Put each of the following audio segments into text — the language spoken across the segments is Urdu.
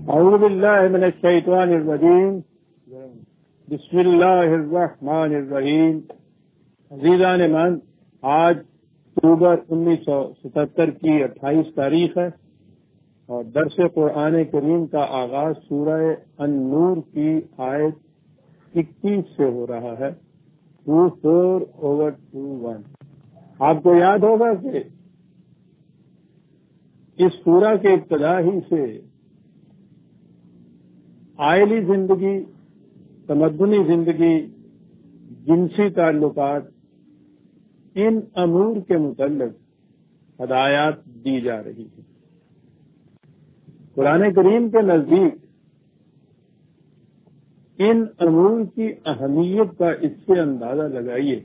اعوذ باللہ من الشیطان الرجیم بسم اللہ الرحمن الرحیم. عزیزان من، آج اکتوبر 1977 کی 28 تاریخ ہے اور درس قرآن کریم کا آغاز سورہ النور کی آیت 21 سے ہو رہا ہے. 24/21. آپ کو یاد ہوگا کہ اس سورہ کے ابتدا ہی سے آئلی زندگی، تمدنی زندگی، جنسی تعلقات، ان امور کے متعلق ہدایات دی جا رہی ہیں. قرآن کریم کے نزدیک ان امور کی اہمیت کا اس سے اندازہ لگائیے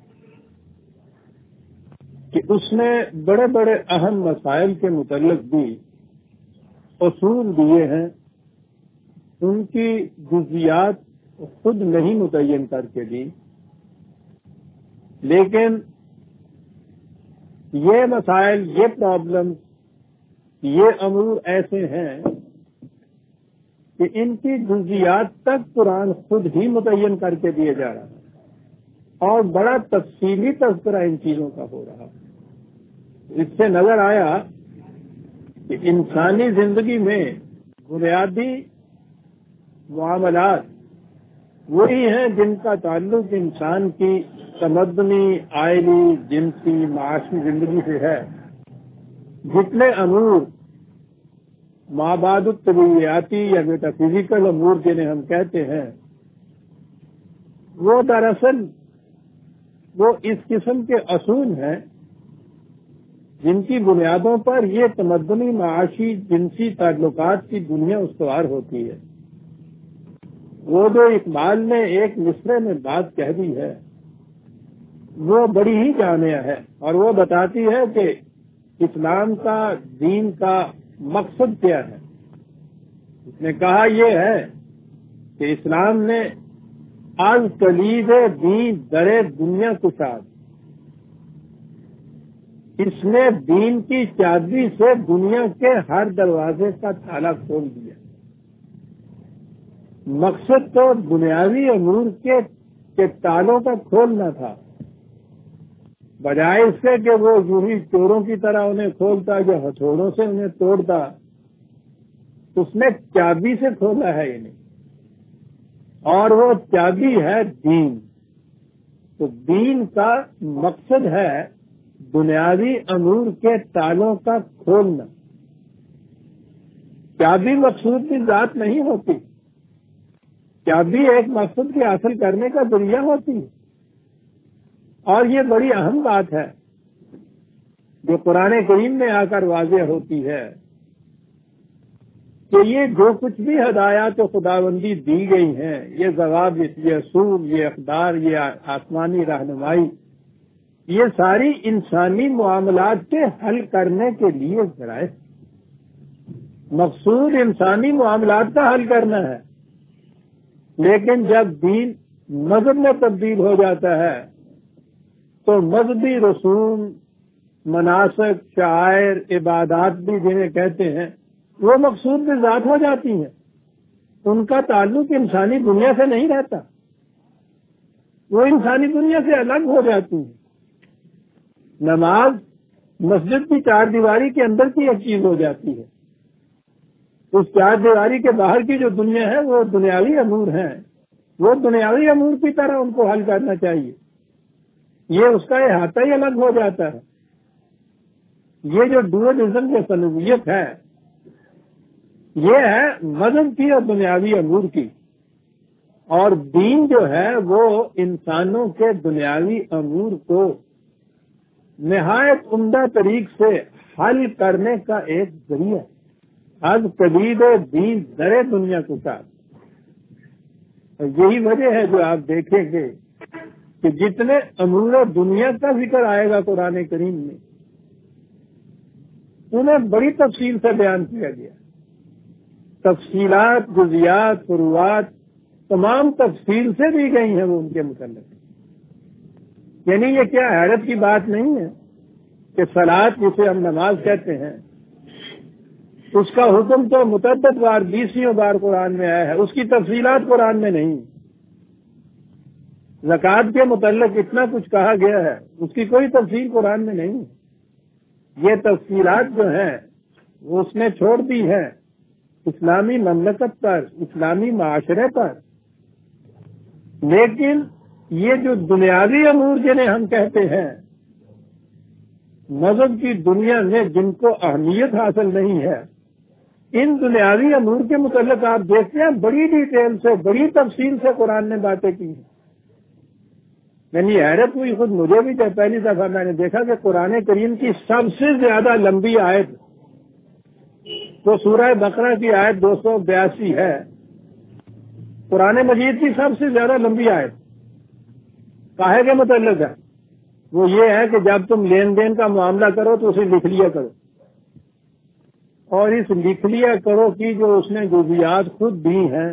کہ اس نے بڑے بڑے اہم مسائل کے متعلق بھی اصول دیے ہیں. ان کی جزیات خود نہیں متعین کر کے دی، لیکن یہ مسائل، یہ پرابلم، یہ امور ایسے ہیں کہ ان کی جزیات تک قرآن خود ہی متعین کر کے دیے جا رہا ہے اور بڑا تفصیلی تذکرہ ان چیزوں کا ہو رہا ہے. اس سے نظر آیا کہ انسانی زندگی میں بنیادی معاملات وہی ہیں جن کا تعلق انسان کی تمدنی، آئلی، جنسی، معاشی زندگی سے ہے. جتنے امور مابعد الطبیعیاتی یا میٹا فزیکل امور جنہیں ہم کہتے ہیں، وہ دراصل وہ اس قسم کے اصول ہیں جن کی بنیادوں پر یہ تمدنی، معاشی، جنسی تعلقات کی دنیا استوار ہوتی ہے. وہ جو اقبال نے ایک مصرعے میں بات کہہ دی ہے وہ بڑی ہی جامع ہے اور وہ بتاتی ہے کہ اسلام کا، دین کا مقصد کیا ہے. اس نے کہا یہ ہے کہ اسلام نے از کلید دین در دنیا کشاد، اس نے دین کی چابی سے دنیا کے ہر دروازے کا تالا کھول دیا. مقصد تو بنیادی امور کے تالوں کا کھولنا تھا، بجائے اس سے کہ وہ یوں ہی چوروں کی طرح انہیں کھولتا یا ہتھوڑوں سے انہیں توڑتا. اس نے چابی سے کھولا ہے انہیں، اور وہ چابی ہے دین. تو دین کا مقصد ہے بنیادی امور کے تالوں کا کھولنا. چابی مقصود کی ذات نہیں ہوتی، چابی ایک مقصد کے حاصل کرنے کا ذریعہ ہوتی ہے. اور یہ بڑی اہم بات ہے جو قرآن کریم میں آ کر واضح ہوتی ہے کہ یہ جو کچھ بھی ہدایات و خداوندی دی گئی ہیں، یہ ضوابط، یہ اصول، یہ اقدار، یہ آسمانی رہنمائی، یہ ساری انسانی معاملات کے حل کرنے کے لیے ذرائع. مقصود انسانی معاملات کا حل کرنا ہے. لیکن جب دین مذہب میں تبدیل ہو جاتا ہے تو مذہبی رسوم، مناسک، شعائر، عبادات بھی جنہیں کہتے ہیں، وہ مقصود بھی ذات ہو جاتی ہیں. ان کا تعلق انسانی دنیا سے نہیں رہتا، وہ انسانی دنیا سے الگ ہو جاتی ہیں. نماز مسجد کی چار دیواری کے اندر کی ایک چیز ہو جاتی ہے. اس چار دیواری کے باہر کی جو دنیا ہے وہ دنیاوی امور ہیں، وہ دنیاوی امور کی طرح ان کو حل کرنا چاہیے. یہ اس کا احاطہ ہی الگ ہو جاتا ہے. یہ جو ڈوئلزم کی صنوعیت ہے، یہ ہے مذہب کی اور دنیاوی امور کی. اور دین جو ہے وہ انسانوں کے دنیاوی امور کو نہایت عمدہ طریق سے حل کرنے کا ایک ذریعہ ہے. از کلید دین در دنیا کو ساتھ. یہی وجہ ہے جو آپ دیکھیں گے کہ جتنے امور دنیا کا ذکر آئے گا قرآن کریم میں، انہیں بڑی تفصیل سے بیان کیا گیا. تفصیلات، جزیات، فروعات تمام تفصیل سے دی گئی ہیں وہ ان کے متعلق. یعنی یہ کیا حیرت کی بات نہیں ہے کہ صلاۃ، جسے ہم نماز کہتے ہیں، اس کا حکم تو متعدد بار 20 بار قرآن میں آیا ہے، اس کی تفصیلات قرآن میں نہیں۔ زکوٰۃ کے متعلق اتنا کچھ کہا گیا ہے، اس کی کوئی تفصیل قرآن میں نہیں۔ یہ تفصیلات جو ہیں وہ اس نے چھوڑ دی ہے اسلامی مملکت پر، اسلامی معاشرے پر۔ لیکن یہ جو دنیاوی امور جنہیں ہم کہتے ہیں، مذہب کی دنیا میں جن کو اہمیت حاصل نہیں ہے، ان دنیاوی امور کے متعلق آپ دیکھتے ہیں بڑی ڈیٹیل سے، بڑی تفصیل سے قرآن نے باتیں کی ہیں۔ یعنی حیرت ہوئی خود مجھے بھی جب پہلی دفعہ میں نے دیکھا کہ قرآن کریم کی سب سے زیادہ لمبی آیت تو سورہ بقرہ کی آیت 282 ہے، قرآن مجید کی سب سے زیادہ لمبی آیت کاہے کے متعلق ہے؟ وہ یہ ہے کہ جب تم لین دین کا معاملہ کرو تو اسے لکھ لیا کرو، اور اس لکھ لیا کرو کی جو اس نے جزیات خود دی ہیں،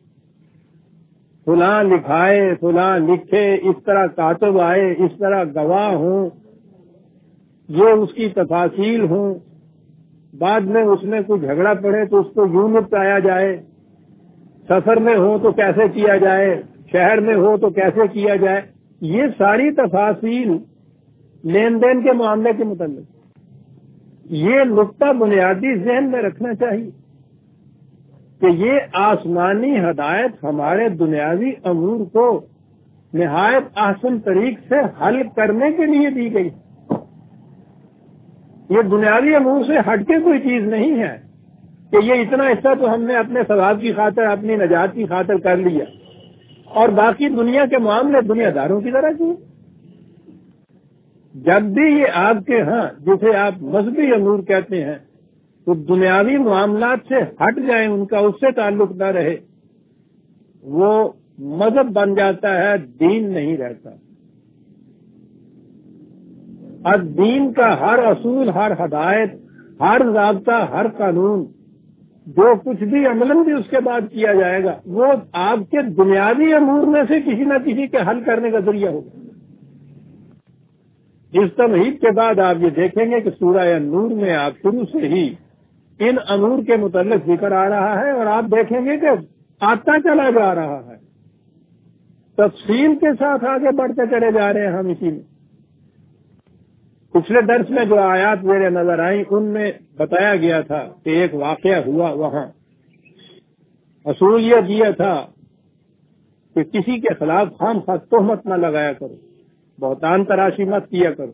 فلاں لکھائے فلاں لکھے، اس طرح کاتب آئے، اس طرح گواہ ہوں، یہ اس کی تفاصیل ہوں، بعد میں اس میں کوئی جھگڑا پڑے تو اس کو یوں نپٹایا جائے، سفر میں ہو تو کیسے کیا جائے، شہر میں ہو تو کیسے کیا جائے، یہ ساری تفاصیل لین دین کے معاملے کے متعلق۔ یہ نقطہ بنیادی ذہن میں رکھنا چاہیے کہ یہ آسمانی ہدایت ہمارے دنیاوی امور کو نہایت احسن طریق سے حل کرنے کے لیے دی گئی۔ یہ دنیاوی امور سے ہٹ کے کوئی چیز نہیں ہے کہ یہ اتنا حصہ تو ہم نے اپنے ثواب کی خاطر، اپنی نجات کی خاطر کر لیا، اور باقی دنیا کے معاملے دنیا داروں کی طرح کیے۔ جب بھی یہ آپ کے ہاں جسے آپ مذہبی امور کہتے ہیں تو دنیاوی معاملات سے ہٹ جائیں، ان کا اس سے تعلق نہ رہے، وہ مذہب بن جاتا ہے، دین نہیں رہتا۔ اب دین کا ہر اصول، ہر ہدایت، ہر ضابطہ، ہر قانون، جو کچھ بھی عملاً بھی اس کے بعد کیا جائے گا، وہ آپ کے دنیاوی امور میں سے کسی نہ کسی کے حل کرنے کا ذریعہ ہوگا۔ اس تمہید کے بعد آپ یہ دیکھیں گے کہ سورہ نور میں آپ شروع سے ہی ان امور کے متعلق ذکر آ رہا ہے، اور آپ دیکھیں گے کہ آتا چلا جا رہا ہے، تفصیل کے ساتھ آگے بڑھتے چلے جا رہے ہیں ہم اسی میں۔ پچھلے درس میں جو آیات میرے نظر آئیں ان میں بتایا گیا تھا کہ ایک واقعہ ہوا، وہاں اصول یہ دیا تھا کہ کسی کے خلاف خام خواہ تہمت نہ لگایا کرو، بہتان تراشی مت کیا کرو۔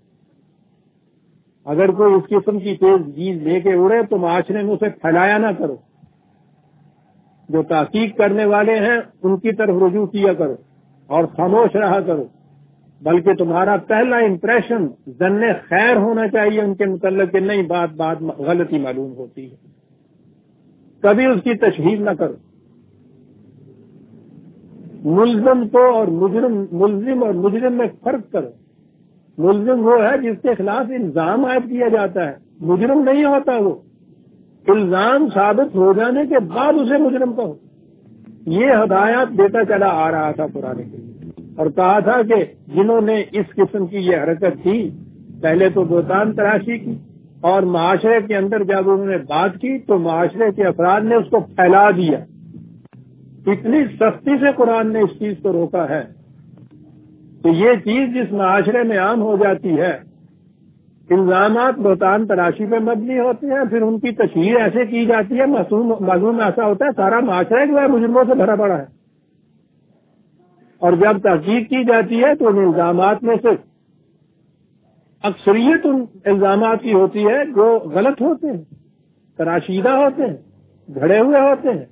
اگر کوئی اس قسم کی تیز چیز لے کے اڑے تو معاشرے میں اسے پھیلایا نہ کرو، جو تحقیق کرنے والے ہیں ان کی طرف رجوع کیا کرو اور خاموش رہا کرو، بلکہ تمہارا پہلا امپریشن ظن خیر ہونا چاہیے ان کے متعلق کہ نہیں، بات غلطی معلوم ہوتی ہے، کبھی اس کی تشہیر نہ کرو۔ ملزم اور مجرم میں فرق کرو۔ ملزم وہ ہے جس کے خلاف الزام عائد کیا جاتا ہے، مجرم نہیں ہوتا وہ، الزام ثابت ہو جانے کے بعد اسے مجرم کہو۔ یہ ہدایات دیتا چلا آ رہا تھا قرآن کے، اور کہا تھا کہ جنہوں نے اس قسم کی یہ حرکت کی، پہلے تو بہتان تراشی کی، اور معاشرے کے اندر جب انہوں نے بات کی تو معاشرے کے افراد نے اس کو پھیلا دیا۔ اتنی سختی سے قرآن نے اس چیز کو روکا ہے کہ یہ چیز جس معاشرے میں عام ہو جاتی ہے، الزامات بہتان تراشی پہ مبنی ہوتے ہیں، پھر ان کی تشہیر ایسے کی جاتی ہے، معصوم ایسا ہوتا ہے سارا معاشرہ جو ہے مجرموں سے بھرا پڑا ہے، اور جب تحقیق کی جاتی ہے تو ان الزامات میں سے اکثریت ان الزامات کی ہوتی ہے جو غلط ہوتے ہیں، تراشیدہ ہوتے ہیں، گھڑے ہوئے ہوتے ہیں،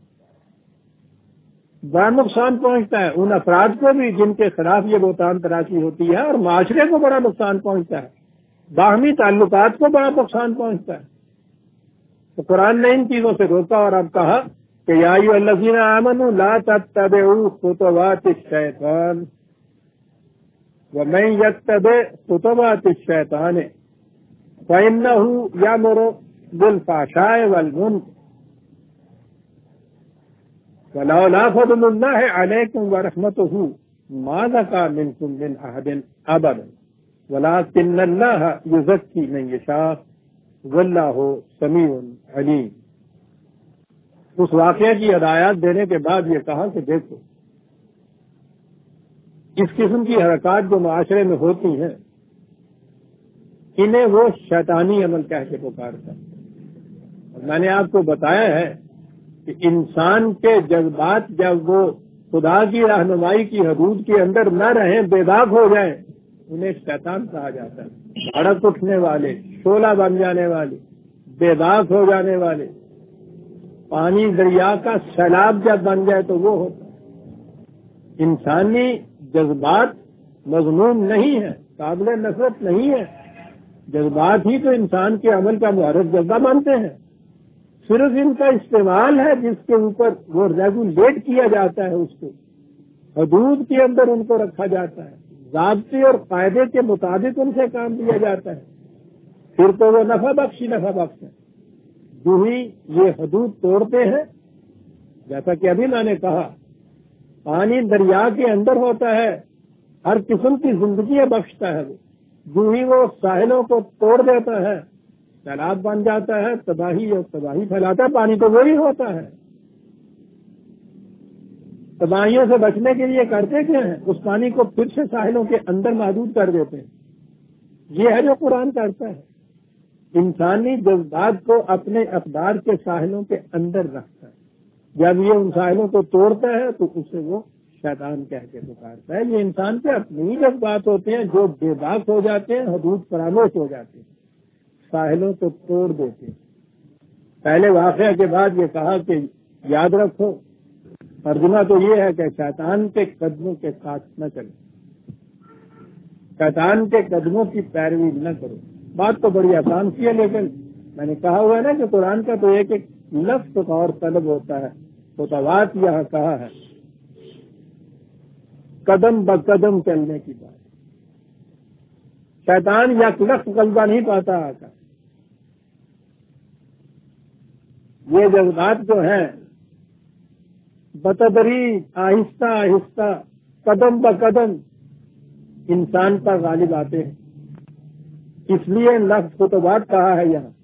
بڑا نقصان پہنچتا ہے ان افراد کو بھی جن کے خلاف یہ بہتان تراشی ہوتی ہے، اور معاشرے کو بڑا نقصان پہنچتا ہے، باہمی تعلقات کو بڑا نقصان پہنچتا ہے۔ تو قرآن نے ان چیزوں سے روکا اور اب کہا کہ یا ایھا الذین آمنوا لا تتبعوا خطوات الشیطان ومن یتبع خطوات الشیطان فإنہ یأمر بالفحشاء والمنکر ولولا فضل اللہ علیکم ورحمتہ ما زکا منکم من احد ابدا ولکن اللہ یزکی من یشاء واللہ سمیع علیم۔ اس واقعے کی ہدایات دینے کے بعد یہ کہا کہ دیکھو اس قسم کی حرکات جو معاشرے میں ہوتی ہیں انہیں وہ شیطانی عمل کہہ کے پکارتا ہے۔ اور میں نے آپ کو بتایا ہے کہ انسان کے جذبات جب وہ خدا کی رہنمائی کی حدود کے اندر نہ رہیں، بے داغ ہو جائیں، انہیں شیطان کہا جاتا ہے۔ بھڑک اٹھنے والے، شعلہ بن جانے والے، بے داغ ہو جانے والے، پانی دریا کا سیلاب جب بن جائے تو وہ ہوتا ہے۔ انسانی جذبات مذموم نہیں ہے، قابل نفرت نہیں ہے، جذبات ہی تو انسان کے عمل کا محرک جذبہ بنتے ہیں۔ صرف ان کا استعمال ہے جس کے اوپر وہ ریگولیٹ کیا جاتا ہے، اس کو حدود کے اندر ان کو رکھا جاتا ہے، ضابطے اور قاعدے کے مطابق ان سے کام لیا جاتا ہے، پھر تو وہ نفع بخش ہے۔ جو ہی یہ حدود توڑتے ہیں، جیسا کہ ابھی میں نے کہا پانی دریا کے اندر ہوتا ہے، ہر قسم کی زندگیاں بخشتا ہے، وہ جو ہی وہ ساحلوں کو توڑ دیتا ہے سیلاب بن جاتا ہے، تباہی اور تباہی پھیلاتا ہے۔ پانی تو وہی ہوتا ہے۔ تباہیوں سے بچنے کے لیے کرتے کیا ہیں؟ اس پانی کو پھر سے ساحلوں کے اندر محدود کر دیتے ہیں۔ یہ ہے جو قرآن کرتا ہے، انسانی جذبات کو اپنے اقدار کے ساحلوں کے اندر رکھتا ہے۔ جب یہ ان ساحلوں کو توڑتا ہے تو اسے وہ شیطان کہہ کے پکارتا ہے۔ یہ انسان کے اپنے ہی جذبات ہوتے ہیں جو بے باک ہو جاتے ہیں، حدود فراموش ہو جاتے ہیں، ساحلوں کو توڑ دیتے ہیں۔ پہلے واقعہ کے بعد یہ کہا کہ یاد رکھو، ترجمہ تو یہ ہے کہ شیطان کے قدموں کے ساتھ نہ چلو، شیطان کے قدموں کی پیروی نہ کرو۔ بات تو بڑی آسان سی ہے، لیکن میں نے کہا ہوا ہے نا کہ قرآن کا تو ایک ایک لفظ اور طلب ہوتا ہے۔ خطوات یہاں کہا ہے، قدم بقدم چلنے کی بات۔ شیطان یک لفظ غلبہ نہیں پاتا آقا۔ یہ جذبات جو ہیں بتدریج، آہستہ آہستہ، قدم بقدم انسان پر غالب آتے ہیں۔ اس لیے لفظ خطوات کہا ہے یہاں،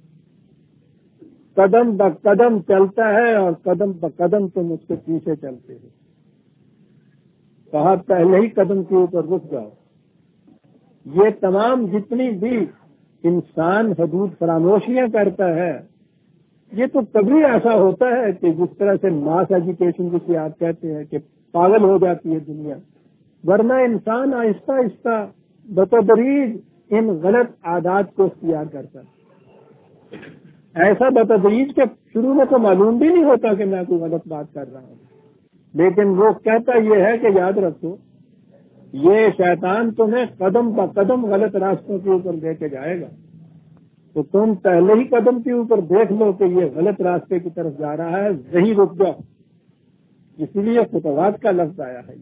قدم بقدم چلتا ہے اور قدم بقدم تم اس کے پیچھے چلتے ہو۔ کہا پہلے ہی قدم کے اوپر رک جاؤ۔ یہ تمام جتنی بھی انسان حدود فراموشیاں کرتا ہے، یہ تو کبھی ایسا ہوتا ہے کہ جس طرح سے ماس ایجوکیشن جسے آپ کہتے ہیں کہ پاگل ہو جاتی ہے دنیا، ورنہ انسان آہستہ آہستہ بتدریج ان غلط عادات کو اختیار کرتا ہے۔ ایسا بتدریج کہ شروع میں تو معلوم بھی نہیں ہوتا کہ میں کوئی غلط بات کر رہا ہوں، لیکن وہ کہتا یہ ہے کہ یاد رکھو یہ شیطان تمہیں قدم با قدم غلط راستوں کے اوپر لے کے جائے گا، تو تم پہلے ہی قدم کے اوپر دیکھ لو کہ یہ غلط راستے کی طرف جا رہا ہے، وہیں رک جاؤ۔ اسی لیے خطوات کا لفظ آیا ہے۔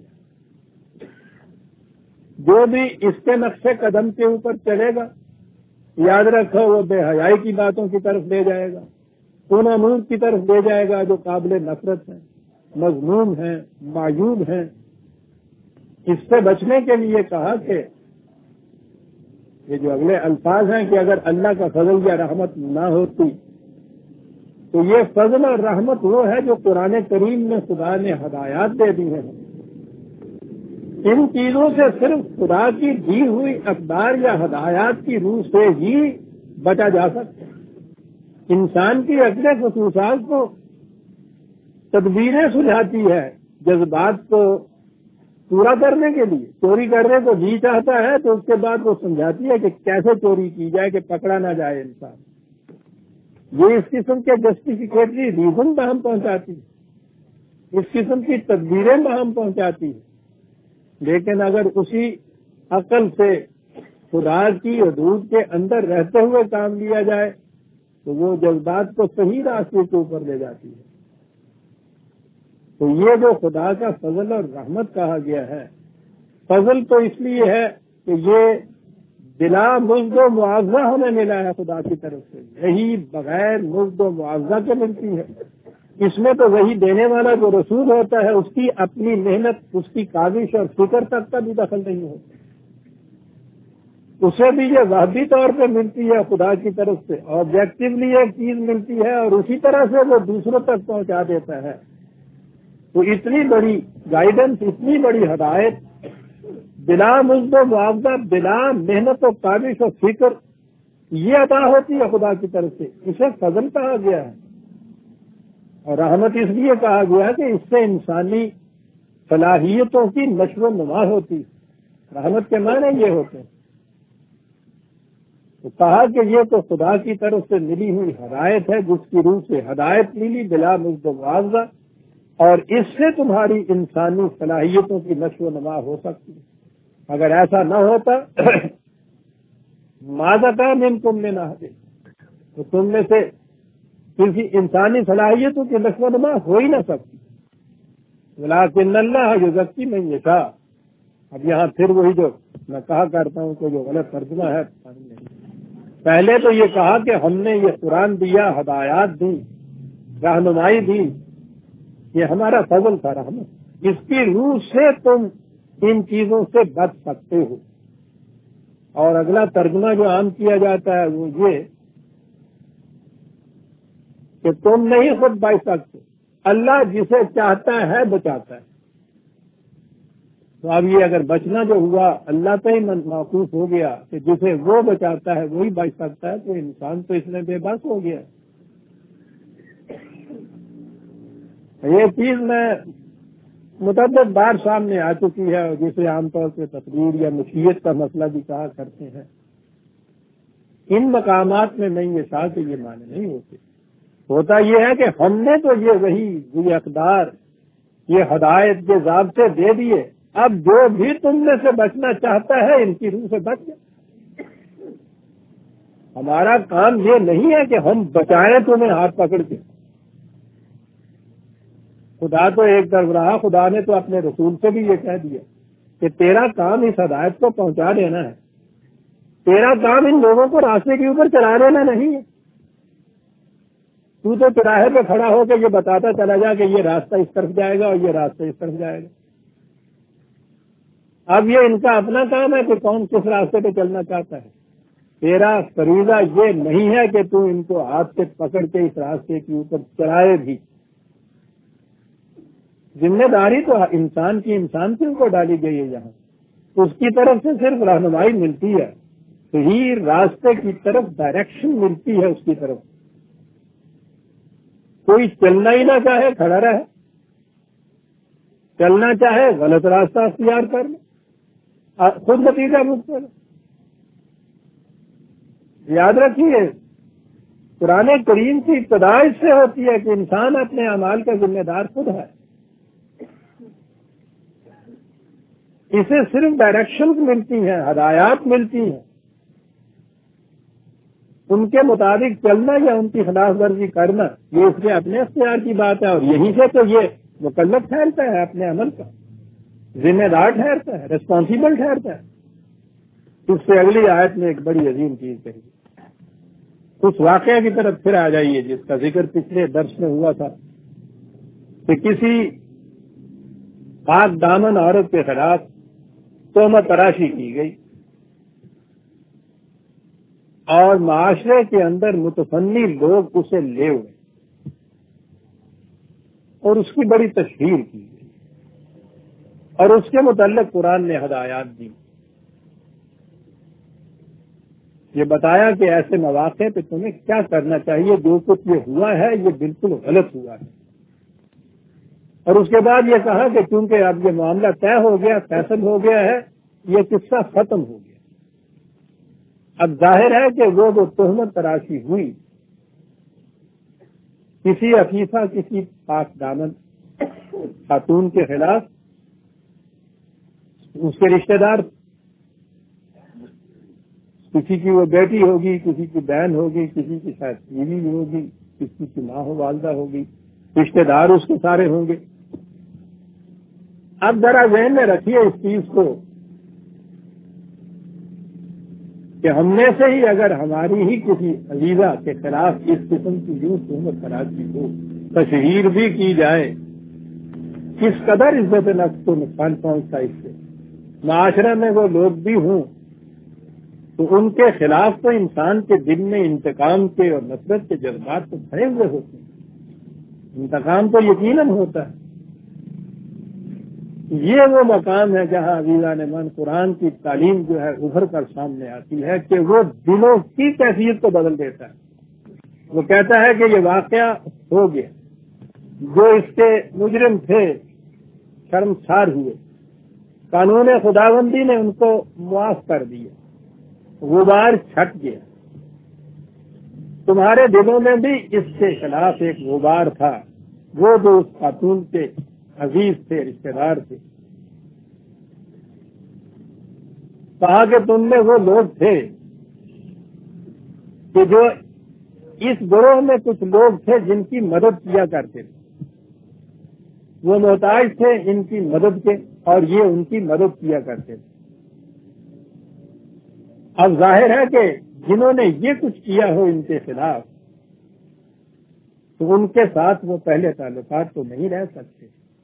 جو بھی اس کے نقش قدم کے اوپر چلے گا، یاد رکھو وہ بے حیائی کی باتوں کی طرف لے جائے گا، ان امور کی طرف لے جائے گا جو قابل نفرت ہیں، مذموم ہیں، معیوب ہیں۔ اس سے بچنے کے لیے کہا کہ یہ جو اگلے الفاظ ہیں کہ اگر اللہ کا فضل یا رحمت نہ ہوتی تو یہ فضل اور رحمت وہ ہے جو قرآن کریم میں خدا نے ہدایات دے دی ہیں۔ ان چیزوں سے صرف خدا کی دی ہوئی اقدار یا ہدایات کی روح سے ہی بچا جا سکتا ہے۔ انسان کی اگلے خصوصات کو تدبیریں سلجھاتی ہے جذبات کو پورا کرنے کے لیے۔ چوری کرنے کو جی چاہتا ہے تو اس کے بعد وہ سمجھاتی ہے کہ کیسے چوری کی جائے کہ پکڑا نہ جائے انسان۔ یہ اس قسم کے جسٹیفیکیٹری ریزن میں ہم پہنچاتی ہے، اس قسم کی تدبیریں میں ہم پہنچاتی ہے۔ لیکن اگر اسی عقل سے خدا کی حدود کے اندر رہتے ہوئے کام لیا جائے تو وہ جذبات کو صحیح راستے کے اوپر لے جاتی ہے۔ تو یہ جو خدا کا فضل اور رحمت کہا گیا ہے، فضل تو اس لیے ہے کہ یہ بلا مزد و معاوضہ ہمیں ملا ہے خدا کی طرف سے، یہی بغیر مزد و معاوضہ کے ملتی ہے۔ اس میں تو وہی دینے والا جو رسول ہوتا ہے اس کی اپنی محنت، اس کی کاوش اور فکر تک کا بھی دخل نہیں ہوتا۔ اسے بھی یہ وحدی طور پہ ملتی ہے خدا کی طرف سے، آبجیکٹولی ایک چیز ملتی ہے اور اسی طرح سے وہ دوسروں تک پہنچا دیتا ہے۔ تو اتنی بڑی گائیڈنس، اتنی بڑی ہدایت بلا مزد و معاوضہ، بلا محنت و کاوش و فکر یہ عطا ہوتی ہے خدا کی طرف سے، اسے فضل کہا گیا ہے۔ اور رحمت اس لیے کہا گیا ہے کہ اس سے انسانی صلاحیتوں کی نشو و نما ہوتی ہے۔ رحمت کے معنی یہ ہوتے ہیں۔ تو کہا کہ یہ تو خدا کی طرف سے ملی ہوئی ہدایت ہے، جس کی روح سے ہدایت ملی بلا مزد و معاوضہ، اور اس سے تمہاری انسانی صلاحیتوں کی نشو و نما ہو سکتی ہے۔ اگر ایسا نہ ہوتا ماذا منکم من احد، تو تم میں سے کسی انسانی صلاحیتوں کی نشو و نما ہو ہی نہ سکتی۔ ولکن اللہ یزکی من یشاء۔ اب یہاں پھر وہی جو میں کہا کرتا ہوں کہ جو غلط ترجمہ ہے، پہلے تو یہ کہا کہ ہم نے یہ قرآن دیا، ہدایات دی، رہنمائی دی، یہ ہمارا فضل تھا، رحمت۔ اس کی روح سے تم ان چیزوں سے بچ سکتے ہو۔ اور اگلا ترجمہ جو عام کیا جاتا ہے وہ یہ کہ تم نہیں خود بچ سکتے، اللہ جسے چاہتا ہے بچاتا ہے۔ تو اب یہ اگر بچنا جو ہوا اللہ پہ ہی موقوف ہو گیا کہ جسے وہ بچاتا ہے وہی بچ سکتا ہے، تو انسان تو اس میں بے بس ہو گیا۔ یہ چیز میں متعدد بار سامنے آ چکی ہے، اور جسے عام طور پہ تقریر یا مشیت کا مسئلہ بھی کہا کرتے ہیں۔ ان مقامات میں نہیں یہ شاہ کہ یہ معنی نہیں ہوتے۔ ہوتا یہ ہے کہ ہم نے تو یہ وہی ذی اقدار، یہ ہدایت کے ضابطے دے دیے، اب جو بھی تم میں سے بچنا چاہتا ہے ان کی روح سے بچ جائے۔ ہمارا کام یہ نہیں ہے کہ ہم بچائیں تمہیں ہاتھ پکڑ کے۔ خدا تو ایک طرف رہا، خدا نے تو اپنے رسول سے بھی یہ کہہ دیا کہ تیرا کام اس ہدایت کو پہنچا دینا ہے، تیرا کام ان لوگوں کو راستے کے اوپر چلا دینا نہیں ہے۔ تو چراہے پہ کھڑا ہو کے یہ بتاتا چلا جا کہ یہ راستہ اس طرف جائے گا اور یہ راستہ اس طرف جائے گا۔ اب یہ ان کا اپنا کام ہے کہ کون کس راستے پہ چلنا چاہتا ہے۔ تیرا فریضہ یہ نہیں ہے کہ تو ان کو ہاتھ سے پکڑ کے اس راستے کے اوپر چلائے بھی۔ ذمہ داری تو انسان کی انسان سے ان کو ڈالی گئی ہے، یہاں اس کی طرف سے صرف رہنمائی ملتی ہے، صحیح راستے کی طرف ڈائریکشن ملتی ہے اس کی طرف۔ کوئی چلنا ہی نہ چاہے کھڑا رہے، چلنا چاہے غلط راستہ اختیار کر لے، خود نتیجہ مقصد۔ یاد رکھیے قرآن کریم کی ابتدا اس سے ہوتی ہے کہ انسان اپنے اعمال کا ذمہ دار خود ہے۔ اسے صرف ڈائریکشن ملتی ہیں، ہدایات ملتی ہیں، ان کے مطابق چلنا یا ان کی خلاف ورزی کرنا یہ اس کے اپنے اختیار کی بات ہے، اور یہیں سے تو یہ مکلف ٹھہرتا ہے، اپنے عمل کا ذمہ دار ٹھہرتا ہے، ریسپانسبل ٹھہرتا ہے۔ اس سے اگلی آیت میں ایک بڑی عظیم چیز کہی، اس واقعہ کی طرف پھر آ جائیے جس کا ذکر پچھلے درس میں ہوا تھا کہ کسی پاک دامن عورت کے خلاف تہمت تراشی کی گئی، اور معاشرے کے اندر متفنی لوگ اسے لے ہوئے اور اس کی بڑی تشہیر کی گئی، اور اس کے متعلق قرآن نے ہدایات دی۔ یہ بتایا کہ ایسے مواقع پہ تمہیں کیا کرنا چاہیے، جو کچھ یہ ہوا ہے یہ بالکل غلط ہوا ہے۔ اور اس کے بعد یہ کہا کہ چونکہ اب یہ معاملہ طے ہو گیا، فیصل ہو گیا ہے، یہ قصہ ختم ہو گیا، اب ظاہر ہے کہ وہ تہمت تراشی ہوئی کسی عفیفہ، کسی پاک دامن خاتون کے خلاف، اس کے رشتہ دار، کسی کی وہ بیٹی ہوگی، کسی کی بہن ہوگی، کسی کی شاید بیوی ہوگی، کسی کی ماں ہو، والدہ ہوگی، رشتہ دار اس کے سارے ہوں گے۔ اب ذرا ذہن میں رکھیے اس چیز کو کہ ہم میں سے ہی اگر ہماری ہی کسی عزیزہ کے خلاف اس قسم کی یوں تہمت تراشی ہو، تشہیر بھی کی جائے، کس قدر عزت نفس کو نقصان پہنچتا ہے۔ اس سے معاشرے میں وہ لوگ بھی ہوں تو ان کے خلاف تو انسان کے دل میں انتقام کے اور نفرت کے جذبات تو بھرے ہوئے ہوتے ہیں. انتقام تو یقیناً ہوتا ہے. یہ وہ مقام ہے جہاں عزیزان من قرآن کی تعلیم جو ہے ابھر کر سامنے آتی ہے کہ وہ دلوں کی کیفیت کو بدل دیتا ہے. وہ کہتا ہے کہ یہ واقعہ ہو گیا، جو اس کے مجرم تھے شرمسار ہوئے، قانون خداوندی نے ان کو معاف کر دیا، غبار چھٹ گیا. تمہارے دلوں میں بھی اس کے خلاف ایک غبار تھا، وہ جو اس خاتون کے عزیز تھے، رشتے دار تھے. کہا کہ تم میں وہ لوگ تھے کہ جو اس گروہ میں کچھ لوگ تھے جن کی مدد کیا کرتے تھے. وہ محتاج تھے ان کی مدد کے اور یہ ان کی مدد کیا کرتے تھے. اب ظاہر ہے کہ جنہوں نے یہ کچھ کیا ہو ان کے خلاف، تو ان کے ساتھ وہ پہلے تعلقات تو نہیں رہ سکتے.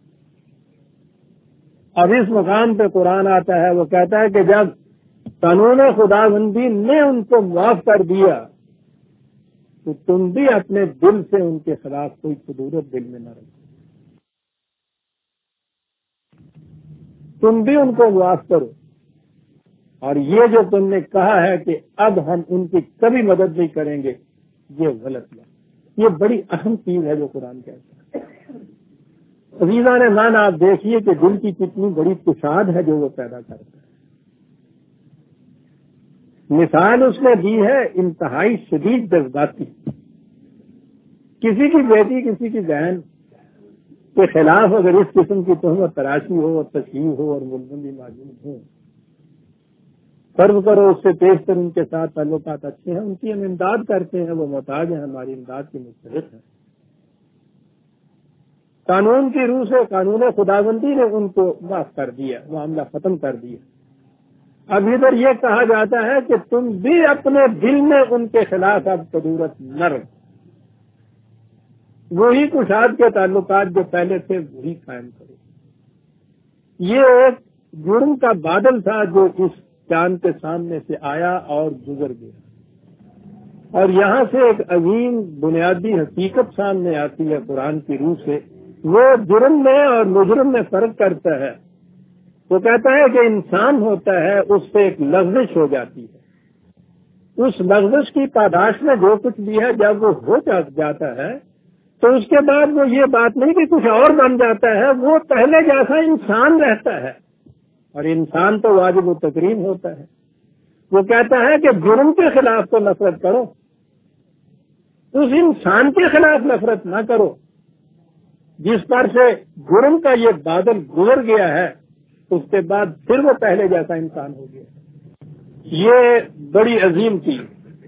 اب اس مقام پہ قرآن آتا ہے، وہ کہتا ہے کہ جب قانون خداوندی نے ان کو معاف کر دیا تو تم بھی اپنے دل سے ان کے خلاف کوئی خدورت دل میں نہ رکھو. تم بھی ان کو معاف کرو. اور یہ جو تم نے کہا ہے کہ اب ہم ان کی کبھی مدد نہیں کریں گے، یہ غلط ہے. یہ بڑی اہم چیز ہے جو قرآن کہتا ہے. عزیزان مان، آپ دیکھیے کہ دل کی کتنی بڑی کشاد ہے جو وہ پیدا کرتا ہے. مثال اس نے دی ہے انتہائی شدید جذباتی. کسی کی بیٹی، کسی کی بہن کے خلاف اگر اس قسم کی تہمت تراشی ہو اور تشہیر ہو اور ملزم موجود ہو، فرض کرو اس سے پیشتر ان کے ساتھ تعلقات اچھے ہیں، ان کی ہم امداد کرتے ہیں، وہ محتاج ہیں، ہماری امداد کی مستحق ہیں. قانون کی روح سے قانون خداوندی نے ان کو معاف کر دیا، معاملہ ختم کر دیا. اب ادھر یہ کہا جاتا ہے کہ تم بھی اپنے دل میں ان کے خلاف اب قدورت نہ رکھو. وہی کشاد کے تعلقات جو پہلے تھے وہی قائم کرو. یہ ایک جرم کا بادل تھا جو اس چاند کے سامنے سے آیا اور گزر گیا. اور یہاں سے ایک عظیم بنیادی حقیقت سامنے آتی ہے قرآن کی روح سے. وہ جرم میں اور مجرم میں فرق کرتا ہے. وہ کہتا ہے کہ انسان ہوتا ہے، اس سے ایک لغزش ہو جاتی ہے. اس لغزش کی پاداش میں جو کچھ بھی ہے جب وہ ہو جاتا ہے تو اس کے بعد وہ یہ بات نہیں کہ کچھ اور بن جاتا ہے، وہ پہلے جیسا انسان رہتا ہے. اور انسان تو واجب و تکریم ہوتا ہے. وہ کہتا ہے کہ جرم کے خلاف تو نفرت کرو، اس انسان کے خلاف نفرت نہ کرو جس پر سے جرم کا یہ بادل گزر گیا ہے. اس کے بعد پھر وہ پہلے جیسا انسان ہو گیا. یہ بڑی عظیم چیز.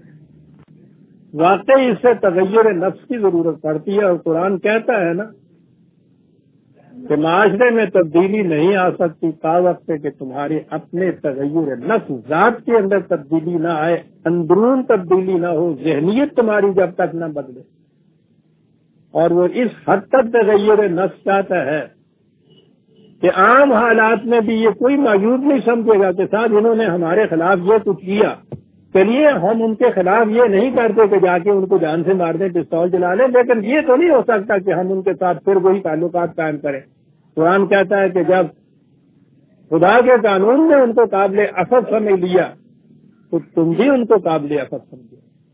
واقعی اس سے تغیر نفس کی ضرورت پڑتی ہے. اور قرآن کہتا ہے نا کہ معاشرے میں تبدیلی نہیں آ سکتی تا وقت کہ تمہارے اپنے تغیر نفس ذات کے اندر تبدیلی نہ آئے، اندرون تبدیلی نہ ہو، ذہنیت تمہاری جب تک نہ بدلے. اور وہ اس حد تک تغیر نفس چاہتا ہے کہ عام حالات میں بھی یہ کوئی معیوب نہیں سمجھے گا کہ صاحب انہوں نے ہمارے خلاف یہ کچھ کیا، چلیے ہم ان کے خلاف یہ نہیں کرتے کہ جا کے ان کو جان سے مار دیں، پستول جلا لیں، لیکن یہ تو نہیں ہو سکتا کہ ہم ان کے ساتھ پھر وہی تعلقات قائم کریں. قرآن کہتا ہے کہ جب خدا کے قانون نے ان کو قابل عفو سمجھ لیا تو تم بھی ان کو قابل عفو سمجھو.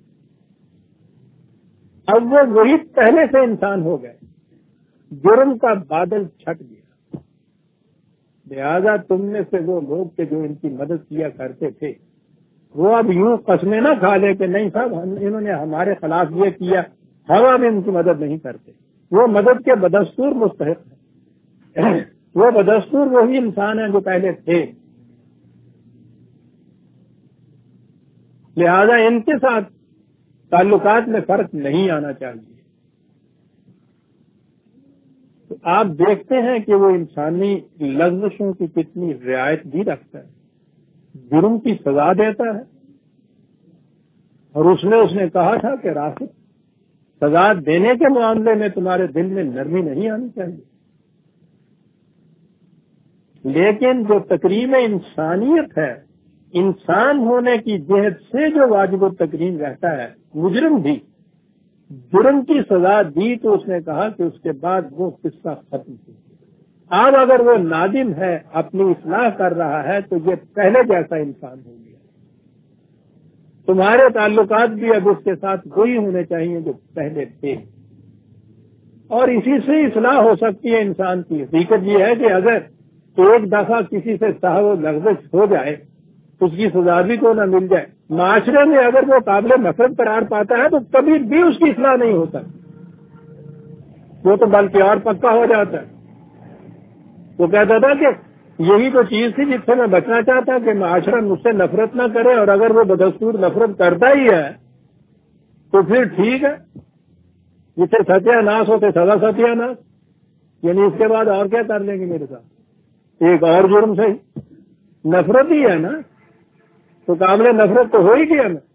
اب وہ وہی پہلے سے انسان ہو گئے، جرم کا بادل چھٹ گیا. لہذا تم میں سے وہ لوگ کہ جو ان کی مدد کیا کرتے تھے وہ اب یوں قسمیں نہ کھا لے کہ نہیں صاحب انہوں نے ہمارے خلاف یہ کیا، ہم اب ان کی مدد نہیں کرتے. وہ مدد کے بدستور مستحق ہیں. وہ بدستور وہی انسان ہیں جو پہلے تھے. لہذا ان کے ساتھ تعلقات میں فرق نہیں آنا چاہیے. تو آپ دیکھتے ہیں کہ وہ انسانی لغزشوں کی کتنی رعایت بھی رکھتا ہے، جرم کی سزا دیتا ہے. اور اس نے کہا تھا کہ راشد سزا دینے کے معاملے میں تمہارے دل میں نرمی نہیں آنی چاہیے. لیکن جو تکریم انسانیت ہے انسان ہونے کی جہت سے جو واجب التکریم رہتا ہے، مجرم بھی جرم کی سزا دی تو اس نے کہا کہ اس کے بعد وہ قصہ ختم ہو۔ اب اگر وہ نادم ہے، اپنی اصلاح کر رہا ہے، تو یہ پہلے جیسا انسان ہو گیا۔ تمہارے تعلقات بھی اب اس کے ساتھ وہی ہونے چاہیے جو پہلے تھے، اور اسی سے اصلاح ہو سکتی ہے انسان کی۔ حقیقت یہ ہے کہ اگر ایک دفعہ کسی سے سہو لغزش ہو جائے، اس کی سزا بھی تو نہ مل جائے، معاشرے میں اگر وہ قابل نفرت قرار پاتا ہے تو کبھی بھی اس کی اصلاح نہیں ہوتا، وہ تو بلکہ اور پکا ہو جاتا ہے۔ وہ کہتا تھا کہ یہی تو چیز تھی جس سے میں بچنا چاہتا کہ معاشرہ مجھ سے نفرت نہ کرے، اور اگر وہ بدستور نفرت کرتا ہی ہے تو پھر ٹھیک ہے، جسے ستیہ ناش ہوتے سزا ستیہ ناش، یعنی اس کے بعد اور کیا کر لیں گے میرے ساتھ، ایک اور جرم سے نفرت ہی ہے نا، تو قابل نفرت تو ہو ہی گیا نا۔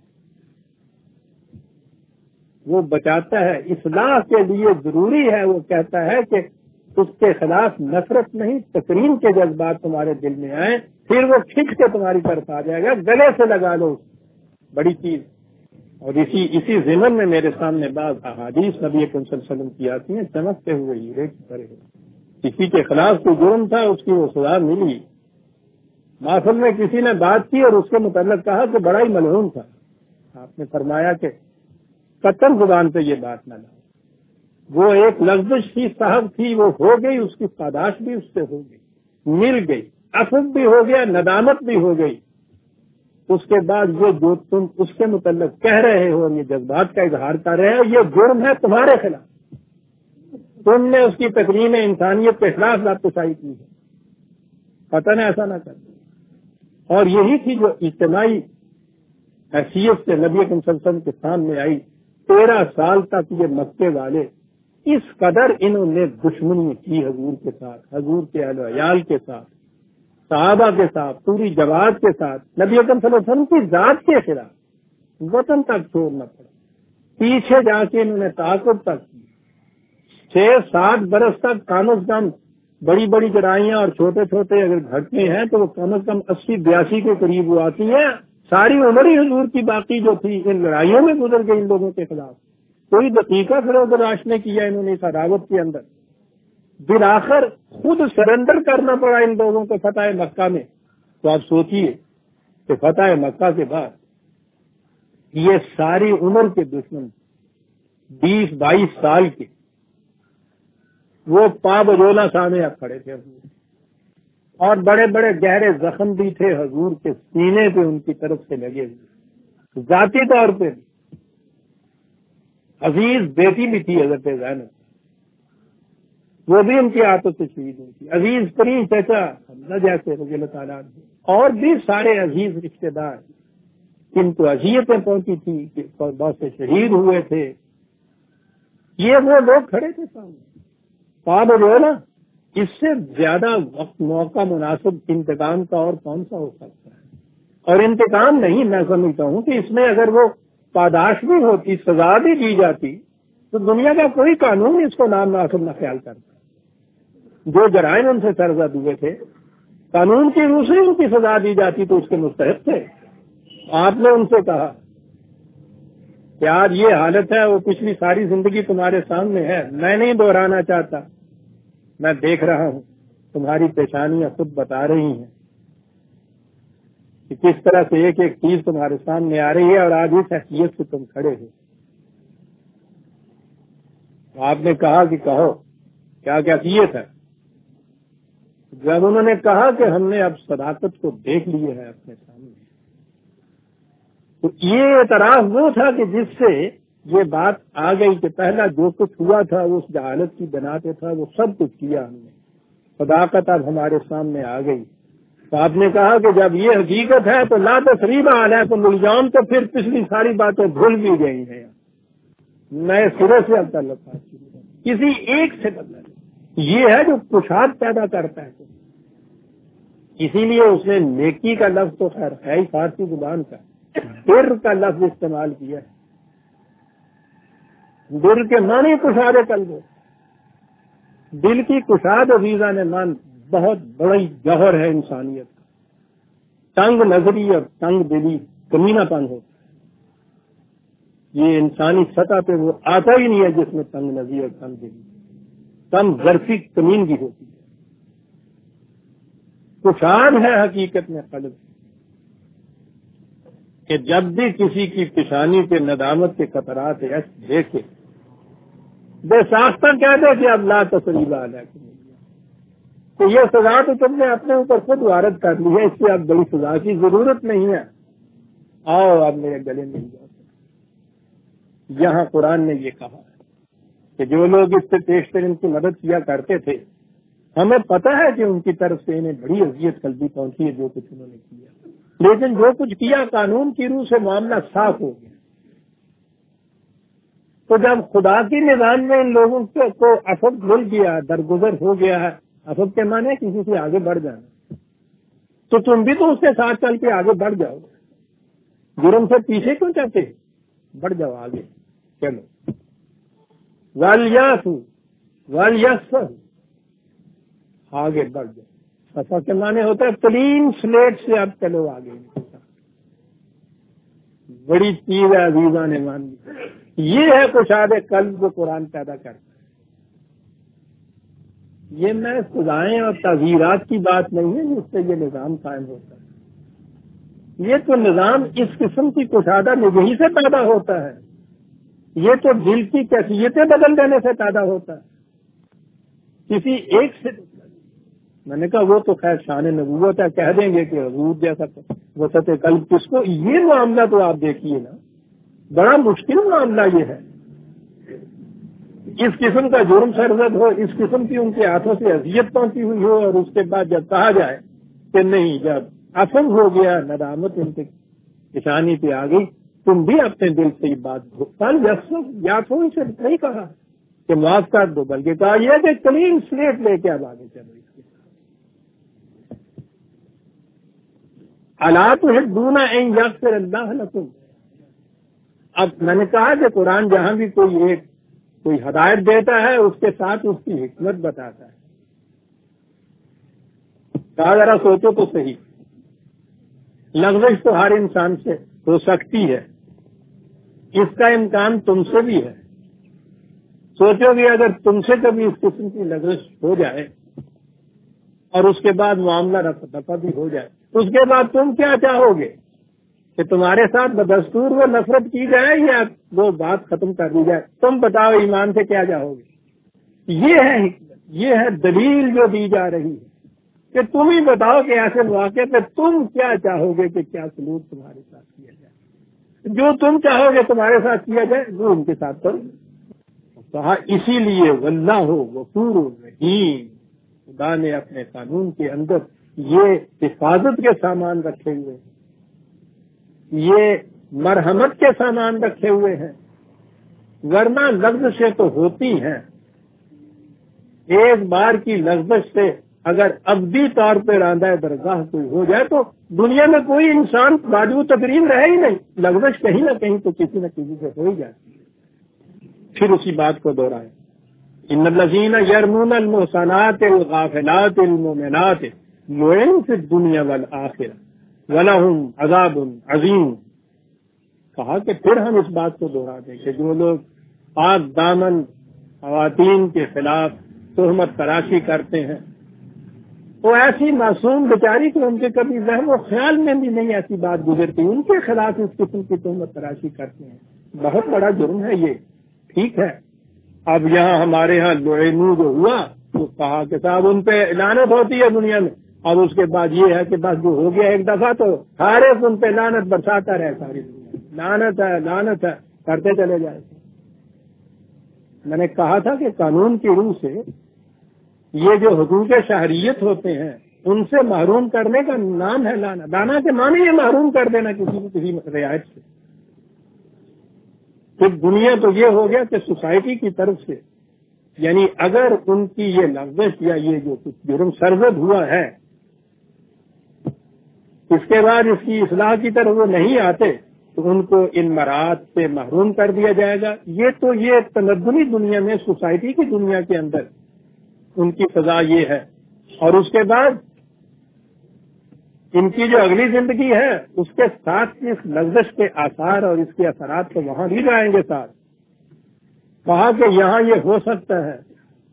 وہ بچاتا ہے، اصلاح کے لیے ضروری ہے، وہ کہتا ہے کہ اس کے خلاف نفرت نہیں، تکریم کے جذبات تمہارے دل میں آئیں، پھر وہ کھینچ کے تمہاری طرف آ جائے گا، گلے سے لگا لو، بڑی چیز۔ اور اسی ضمن میں میرے سامنے بعض احادیث نبی اکرم صلی اللہ علیہ وسلم کی آتی ہیں، چمکتے ہوئے ہیرے کی طرح۔ کسی کے خلاف کوئی جرم تھا، اس کی وہ سزا ملی۔ محفل میں کسی نے بات کی اور اس کے متعلق کہا کہ بڑا ہی ملعون تھا، آپ نے فرمایا کہ قطن زبان پہ یہ بات نہ لاؤ، وہ ایک لغزش تھی، صاحب تھی، وہ ہو گئی، اس کی پاداش بھی اس سے ہو گئی، مل گئی، عفو بھی ہو گیا، ندامت بھی ہو گئی۔ اس کے بعد یہ جو تم اس کے متعلق کہہ رہے ہو اور یہ جذبات کا اظہار کر رہے ہو، یہ جرم ہے تمہارے خلاف، تم نے اس کی تکریم انسانیت کے خلاف لاپرواہی کی ہے، پتہ نہیں ایسا نہ کر۔ اور یہی تھی جو اجتماعی حیثیت سے نبی اکرم صلی اللہ علیہ وسلم کے سامنے آئی۔ 13 سال تک یہ مکے والے اس قدر انہوں نے دشمنی کی حضور کے ساتھ، حضور کے اہل و عیال کے ساتھ، صحابہ کے ساتھ، پوری جماعت کے ساتھ، نبی اکرم صلی اللہ علیہ وسلم کی ذات کے خلاف، وطن تک چھوڑنا پڑا۔ پیچھے جا کے انہوں نے تعاقب تک کی، 6-7 برس تک کم از کم بڑی بڑی لڑائیاں اور چھوٹے چھوٹے اگر گھٹنے ہیں تو وہ کم از کم 80-82 کے قریب وہ آتی ہیں۔ ساری عمر ہی حضور کی باقی جو تھی ان لڑائیوں میں گزر گئی ان لوگوں کے خلاف، کوئی دقیقہ پھر برداشت نہیں کیا انہوں نے اس عداوت کے اندر۔ بالآخر خود سرنڈر کرنا پڑا ان لوگوں کو فتح مکہ میں۔ تو آپ سوچئے کہ فتح مکہ کے بعد یہ ساری عمر کے دشمن 20-22 سال کے وہ پا بجولا سامنے اب کھڑے تھے اور بڑے بڑے گہرے زخم بھی تھے حضور کے سینے پہ ان کی طرف سے لگے ہوئے، ذاتی طور پہ بھی۔ عزیز بیٹی بھی تھی حضرت زینب، وہ بھی ان کی آتش سے شہید ہوئی تھی۔ عزیز ترین چچا حمزہ جیسے رضی اللہ تعالیٰ عنہ، اور بھی سارے عزیز رشتے دار ان کو اذیتیں پہنچی تھی کہ بہت سے شہید ہوئے تھے۔ یہ وہ لوگ کھڑے تھے سامنے، پاب رونا۔ اس سے زیادہ وقت موقع مناسب انتقام کا اور کون سا ہو سکتا ہے؟ اور انتقام نہیں، میں سمجھتا ہوں کہ اس میں اگر وہ پاداش بھی ہوتی، سزا بھی دی جاتی، تو دنیا کا کوئی قانون اس کو نام مناسب نہ خیال کرتا۔ جو جرائم ان سے سرزد ہوئے تھے، قانون کی روح سے ان کی سزا دی جاتی تو اس کے مستحق تھے۔ آپ نے ان سے کہا کہ آج یہ حالت ہے، وہ پچھلی ساری زندگی تمہارے سامنے ہے، میں نہیں دہرانا چاہتا، میں دیکھ رہا ہوں، تمہاری پیشانیاں خود بتا رہی ہیں کہ کس طرح سے ایک ایک چیز تمہارے سامنے آ رہی ہے، اور آج اس حیثیت سے تم کھڑے ہو۔ آپ نے کہا کہ کہو کیا کیفیت ہے؟ جب انہوں نے کہا کہ ہم نے اب صداقت کو دیکھ لیے ہے اپنے سامنے، تو یہ اعتراف وہ تھا کہ جس سے یہ بات آ گئی کہ پہلا جو کچھ ہوا تھا وہ اس جہالت کی بنا پہ تھا، وہ سب کچھ کیا ہم نے، صداقت اب ہمارے سامنے آ گئی۔ تو آپ نے کہا کہ جب یہ حقیقت ہے تو لا تثریب علیکم اليوم، تو پھر پچھلی ساری باتیں بھول بھی گئی ہیں، نئے سرے سے اب تعلقات کسی ایک سے بدلا نہیں۔ یہ ہے جو کشاد پیدا کرتا ہے۔ اسی لیے اس نے نیکی کا لفظ تو خیر ہے ہی فارسی زبان کا، بر کا لفظ استعمال کیا ہے۔ بر کے معنی کشاد قلب، دل کی کشاد عزیزان مان بہت بڑی جوہر ہے انسانیت کا۔ تنگ نظری اور تنگ دلی کمینہ پن ہوتا ہے، یہ انسانی سطح پہ وہ آتا ہی نہیں ہے جس میں تنگ نظری اور تنگ دلی کم ظرفی کمینگی ہوتی ہے۔ کشاد ہے حقیقت میں قلب کہ جب بھی کسی کی پیشانی پہ ندامت کے قطرات ایسے دیکھے بے ساختہ کہہ دے کہ اب لا تثریب علیکم، تو یہ سزا تو تم نے اپنے اوپر خود وارد کر لی ہے، اس سے اب بڑی سزا کی ضرورت نہیں ہے، آؤ اب میرے گلے مل جاؤ۔ یہاں قرآن نے یہ کہا ہے کہ جو لوگ اس سے پیشتر ان کی مدد کیا کرتے تھے، ہمیں پتہ ہے کہ ان کی طرف سے انہیں بڑی اذیت قلبی پہنچی ہے جو کچھ انہوں نے کیا، لیکن جو کچھ کیا قانون کی روح سے معاملہ صاف ہو گیا۔ تو جب خدا کی نظام میں ان لوگوں کو افق مل گیا، درگزر ہو گیا ہے، افق کے معنی کسی سے آگے بڑھ جانا، تو تم بھی تو اس کے ساتھ چل کے آگے بڑھ جاؤ، جرم سے پیچھے کیوں چلتے، بڑھ جاؤ آگے چلو۔ والیاسو والیسفہ، آگے بڑھ جاؤ۔ صفا کے معنی ہوتا ہے کلین سلیٹ سے اب چلو آگے۔ بڑی چیز ہے عزیزاں نے مان لی، یہ ہے کشاد قلب جو قرآن پیدا کرتا ہے۔ یہ میں سزائیں اور تعزیرات کی بات نہیں ہے جس سے یہ نظام قائم ہوتا ہے، یہ تو نظام اس قسم کی کشادہ نگہی سے پیدا ہوتا ہے، یہ تو دل کی کیفیتیں بدل دینے سے پیدا ہوتا ہے، کسی ایک سے۔ میں نے کہا وہ تو خیر شان نبوت ہے، کہہ دیں گے کہ حضور جیسا وسط قلب کس کو، یہ معاملہ تو آپ دیکھیے نا، بڑا مشکل معاملہ یہ ہے، اس قسم کا جرم سرزد ہو، اس قسم کی ان کے ہاتھوں سے اذیت پہنچی ہوئی ہو، اور اس کے بعد جب کہا جائے کہ نہیں، جب افم ہو گیا، ندامت ان کے نشانی پہ آ گئی، تم بھی اپنے دل سے یہ بات کل یا تو اسے نہیں کہا کہ معاف کر دو، بلکہ کہا یہ کہ کلین سلیٹ لے کے اب آگے چلو۔ الا تحبون ان یغفر اللہ لکم، اب میں نے کہا کہ قرآن جہاں بھی کوئی ہدایت دیتا ہے اس کے ساتھ اس کی حکمت بتاتا ہے۔ کہا ذرا سوچو تو صحیح، لغزش تو ہر انسان سے ہو سکتی ہے، اس کا امکان تم سے بھی ہے۔ سوچو کہ اگر تم سے کبھی اس قسم کی لغزش ہو جائے اور اس کے بعد معاملہ رفع دفع بھی ہو جائے، اس کے بعد تم کیا چاہو گے کہ تمہارے ساتھ بدستور وہ نفرت کی جائے یا وہ بات ختم کر دی جائے؟ تم بتاؤ ایمان سے کیا چاہو گے؟ یہ ہے حکمت، یہ ہے دلیل جو دی جا رہی ہے کہ تم ہی بتاؤ کہ ایسے واقعے پہ تم کیا چاہو گے کہ کیا سلوک تمہارے ساتھ کیا جائے، جو تم چاہو گے تمہارے ساتھ کیا جائے وہ ان کے ساتھ کرو۔ کہا اسی لیے واللہ غفور رحیم، خدا نے اپنے قانون کے اندر یہ حفاظت کے سامان رکھے ہوئے ہیں، یہ مرحمت کے سامان رکھے ہوئے ہیں، ورنہ لغزشیں تو ہوتی ہیں، ایک بار کی لغزش سے اگر ابدی طور پہ راندہ درگاہ کوئی ہو جائے تو دنیا میں کوئی انسان باجو تقریم رہے ہی نہیں، لغزش کہیں نہ کہیں تو کسی نہ کسی سے ہو ہی جاتی ہے۔ پھر اسی بات کو دہرائیں، ان الذین یرمون المحصنات الغافلات المؤمنات لعنوا فی الدنیا والآخرہ وَلَهُمْ عَذَابٌ عَظِيمٌ۔ کہا کہ پھر ہم اس بات کو دہرا دیں کہ جو لوگ پاک دامن خواتین کے خلاف تہمت تراشی کرتے ہیں، وہ ایسی معصوم بیچاری کہ ان کے کبھی ذہن و خیال میں بھی نہیں ایسی بات گزرتی، ان کے خلاف اس قسم کی تہمت تراشی کرتے ہیں، بہت بڑا جرم ہے یہ، ٹھیک ہے۔ اب یہاں ہمارے ہاں لعنوا جو ہوا تو کہا کہ صاحب ان پہ لعنت ہوتی ہے دنیا میں، اب اس کے بعد یہ ہے کہ بس جو ہو گیا ایک دفعہ تو سارے ان پہ لعنت برساتا رہے، ساری دنیا لعنت ہے لعنت ہے کرتے چلے جائے۔ میں نے کہا تھا کہ قانون کی روح سے یہ جو حقوق شہریت ہوتے ہیں ان سے محروم کرنے کا نام ہے لعنت، لانا کے معنی یہ محروم کر دینا کسی کو کسی رعایت سے۔ پھر دنیا تو یہ ہو گیا کہ سوسائٹی کی طرف سے، یعنی اگر ان کی یہ لغزش یا یہ جو کچھ جرم سرزد ہوا ہے اس کے بعد اس کی اصلاح کی طرف وہ نہیں آتے تو ان کو ان مراد سے محروم کر دیا جائے گا۔ یہ تو یہ تمدنی دنیا میں، سوسائٹی کی دنیا کے اندر ان کی سزا یہ ہے، اور اس کے بعد ان کی جو اگلی زندگی ہے اس کے ساتھ اس لغزش کے آثار اور اس کے اثرات تو وہاں بھی جائیں گے ساتھ. کہا کہ یہاں یہ ہو سکتا ہے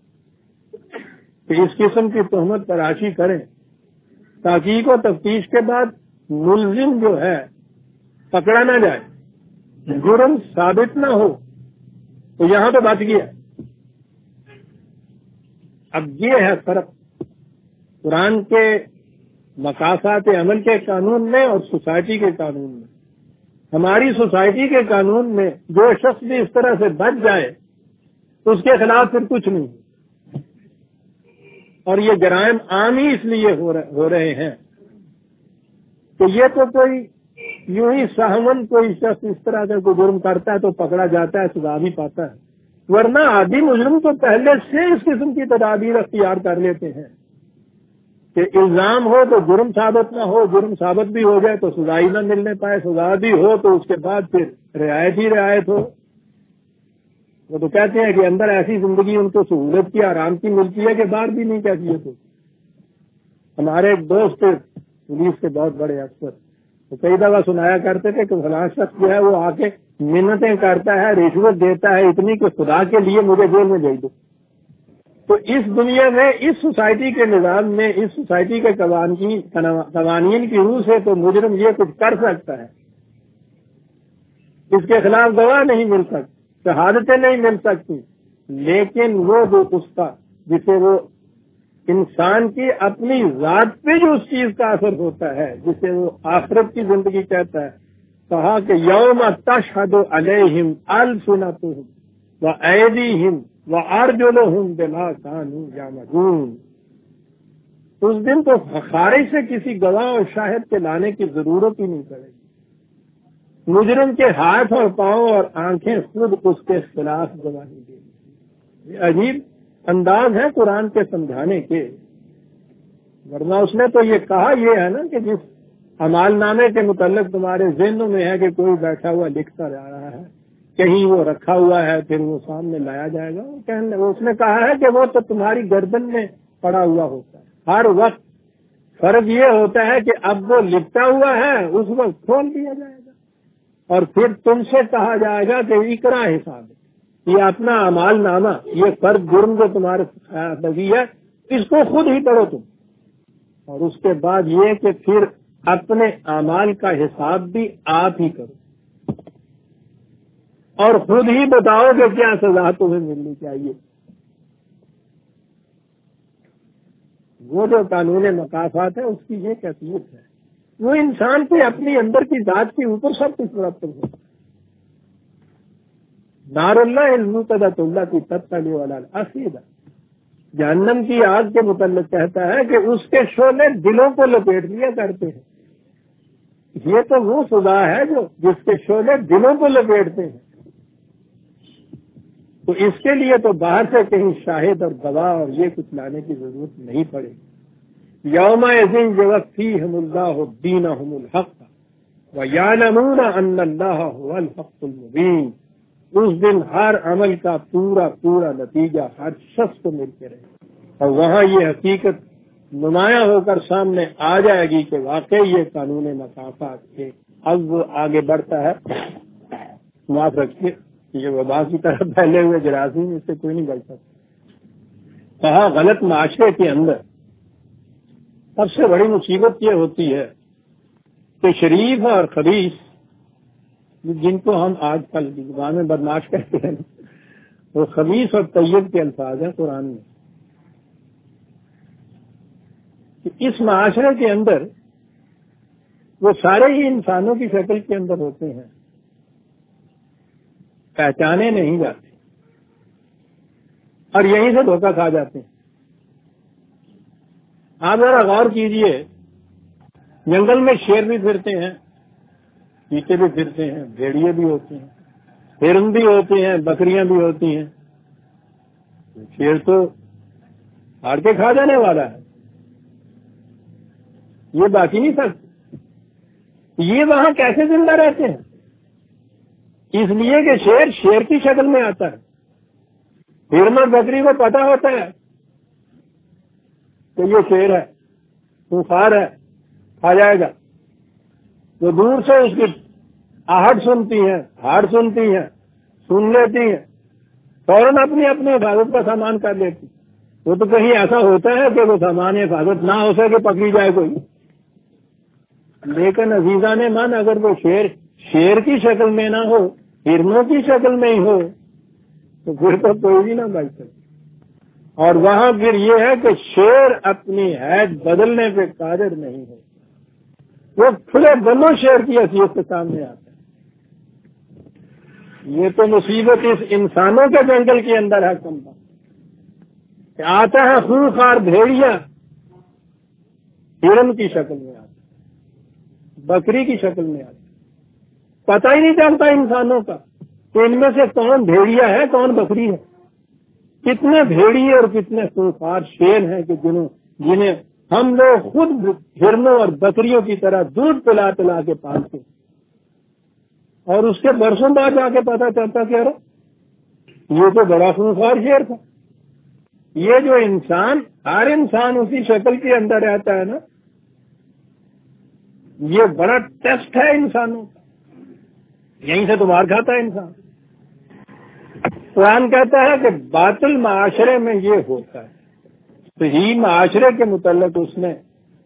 کہ اس قسم کی تہمت تراشی کریں, تحقیق و تفتیش کے بعد ملزم جو ہے پکڑا نہ جائے, جرم ثابت نہ ہو, تو یہاں تو بچ گیا. اب یہ ہے فرق قرآن کے مقاصد عمل کے قانون میں اور سوسائٹی کے قانون میں. ہماری سوسائٹی کے قانون میں جو شخص بھی اس طرح سے بچ جائے اس کے خلاف پھر کچھ نہیں, اور یہ جرائم عام ہی اس لیے ہو رہے ہیں کہ یہ تو کوئی یوں ہی سہمن کوئی شخص اس طرح کا کوئی جرم کرتا ہے تو پکڑا جاتا ہے, سزا بھی پاتا ہے, ورنہ عادی مجرم تو پہلے سے اس قسم کی تدابیر اختیار کر لیتے ہیں کہ الزام ہو تو جرم ثابت نہ ہو, جرم ثابت بھی ہو جائے تو سزا ہی نہ ملنے پائے, سزا بھی ہو تو اس کے بعد پھر رعایت ہی رعایت ہو. وہ تو کہتے ہیں کہ اندر ایسی زندگی ان کو سہولت کی, آرام کی ملتی ہے کہ باہر بھی نہیں کیفیت ہوتی. ہمارے ایک دوست پولیس کے بہت بڑے افسر, تو کئی دفعہ سنایا کرتے تھے کہ فلاں شخص جو ہے وہ آ کے منتیں کرتا ہے, رشوت دیتا ہے اتنی کہ خدا کے لیے مجھے جیل میں بھیج دو. تو اس دنیا میں, اس سوسائٹی کے نظام میں, اس سوسائٹی کے قوانین کی روح سے تو مجرم یہ کچھ کر سکتا ہے, اس کے خلاف گواہ نہیں مل سکتی, شہادتیں نہیں مل سکتی, لیکن وہ جو اس کا جسے وہ انسان کی اپنی ذات پہ جو اس چیز کا اثر ہوتا ہے جسے وہ آخرت کی زندگی کہتا ہے, کہا کہ یوم تشہد علیہم السنتہم وایدیہم وارجلہم بما کانوا یعملون. اس دن تو خارج سے کسی گواہ اور شاہد کے لانے کی ضرورت ہی نہیں پڑے گی. مجرم کے ہاتھ اور پاؤں اور آنکھیں خود اس کے خلاف گواہی دیں گی. یہ عجیب انداز ہے قرآن کے سمجھانے کے, ورنہ اس نے تو یہ کہا یہ ہے نا کہ جس اعمال نامے کے متعلق تمہارے ذہنوں میں ہے کہ کوئی بیٹھا ہوا لکھتا جا رہا ہے, کہیں وہ رکھا ہوا ہے, پھر وہ سامنے لایا جائے گا. اس نے کہا ہے کہ وہ تو تمہاری گردن میں پڑا ہوا ہوتا ہے ہر وقت. فرق یہ ہوتا ہے کہ اب وہ لکھتا ہوا ہے اس وقت کھول دیا جائے گا اور پھر تم سے کہا جائے گا کہ اقرا حساب ہے, یہ اپنا اعمال نامہ, یہ فرض جرم جو تمہارے لگی ہے اس کو خود ہی پڑھو تم, اور اس کے بعد یہ کہ پھر اپنے اعمال کا حساب بھی آپ ہی کرو اور خود ہی بتاؤ کہ کیا سزا تمہیں ملنی چاہیے. وہ جو قانون مقاصد ہے اس کی یہ کیفیت ہے, وہ انسان کے اپنی اندر کی ذات کے اوپر سب کچھ مرتب ہوتا ہے. نار اللہ المقدۃ اللہ کی تطلع والا الاسیدہ, جہنم کی آگ کے متعلق کہتا ہے کہ اس کے شعلے دلوں کو لپیٹ لیا کرتے ہیں. یہ تو وہ سزا ہے جو جس کے شعلے دلوں کو لپیٹتے ہیں. تو اس کے لیے تو باہر سے کہیں شاہد اور گواہ اور یہ کچھ لانے کی ضرورت نہیں پڑے. یومئذ یوفیہم اللہ دینہم الحق ویعلمون ان اللہ هو الحق المبین. اس دن ہر عمل کا پورا پورا نتیجہ ہر شخص کو مل کے رہے اور وہاں یہ حقیقت نمایاں ہو کر سامنے آ جائے گی کہ واقعی یہ قانون مقاصد کے. اب وہ آگے بڑھتا ہے, معاف رکھیے یہ وبا کی طرح پھیلے ہوئے جراثیم, اس سے کوئی نہیں بڑھ سکتا. کہا غلط معاشرے کے اندر سب سے بڑی مصیبت یہ ہوتی ہے کہ شریف اور خبیث, جن کو ہم آج کل زبان میں بدماش کہتے ہیں, وہ خبیث اور طیب کے الفاظ ہیں قرآن میں. اس معاشرے کے اندر وہ سارے ہی انسانوں کی شکل کے اندر ہوتے ہیں, پہچانے نہیں جاتے اور یہیں سے دھوکہ کھا جاتے ہیں. آپ ذرا غور کیجئے, جنگل میں شیر بھی پھرتے ہیں, چیتے بھی پھرتے ہیں, بھیڑیے بھی ہوتے ہیں, ہرن بھی ہوتے ہیں, بکریاں بھی ہوتی ہیں. شیر تو ہاڑ کے کھا جانے والا ہے, یہ باقی نہیں سکتے. یہ وہاں کیسے زندہ رہتے ہیں؟ اس لیے کہ شیر شیر کی شکل میں آتا ہے. ہرن اور بکری کو پتا ہوتا ہے کہ یہ شیر ہے, خونخوار ہے, آ جائے گا، وہ دور سے اس کی آہٹ سنتی ہیں، ہاڑ سنتی ہیں، سن لیتی ہیں، فوراً اپنی اپنی حفاظت کا سامان کر لیتی۔ وہ تو کہیں ایسا ہوتا ہے کہ وہ سامان حفاظت نہ ہو سکے، پکڑی جائے کوئی۔ لیکن عزیزان من، اگر وہ شیر کی شکل میں نہ ہو، ہرنوں کی شکل میں ہی ہو، تو پھر تو کوئی بھی نہ بچ سکے۔ اور وہاں پھر یہ ہے کہ شیر اپنی حیثیت بدلنے پہ قادر نہیں ہے، وہ کھلے دلوں شیر کی حیثیت کے سامنے آتا ہے۔ یہ تو مصیبت اس انسانوں کے جنگل کے اندر ہے کمبا کہ آتا ہے خونخوار بھیڑیا، ہرن کی شکل میں آتا ہے، بکری کی شکل میں آتا ہے، پتہ ہی نہیں چلتا انسانوں کا کہ ان میں سے کون بھیڑیا ہے کون بکری ہے۔ کتنے بھیڑیے اور کتنے خونخوار شیر ہیں کہ جنہیں ہم لوگ خود ہرنوں اور بکریوں کی طرح دودھ پلا پلا کے پالتے، اور اس کے برسوں بعد جا کے پتا چلتا کہ ارے یہ تو بڑا خونخوار شیر تھا۔ یہ جو انسان، ہر انسان اسی شکل کے اندر رہتا ہے نا، یہ بڑا ٹیسٹ ہے انسانوں کا، یہیں سے تو مار کھاتا ہے انسان۔ قرآن کہتا ہے کہ باطل معاشرے میں یہ ہوتا ہے، صحیح معاشرے کے متعلق اس نے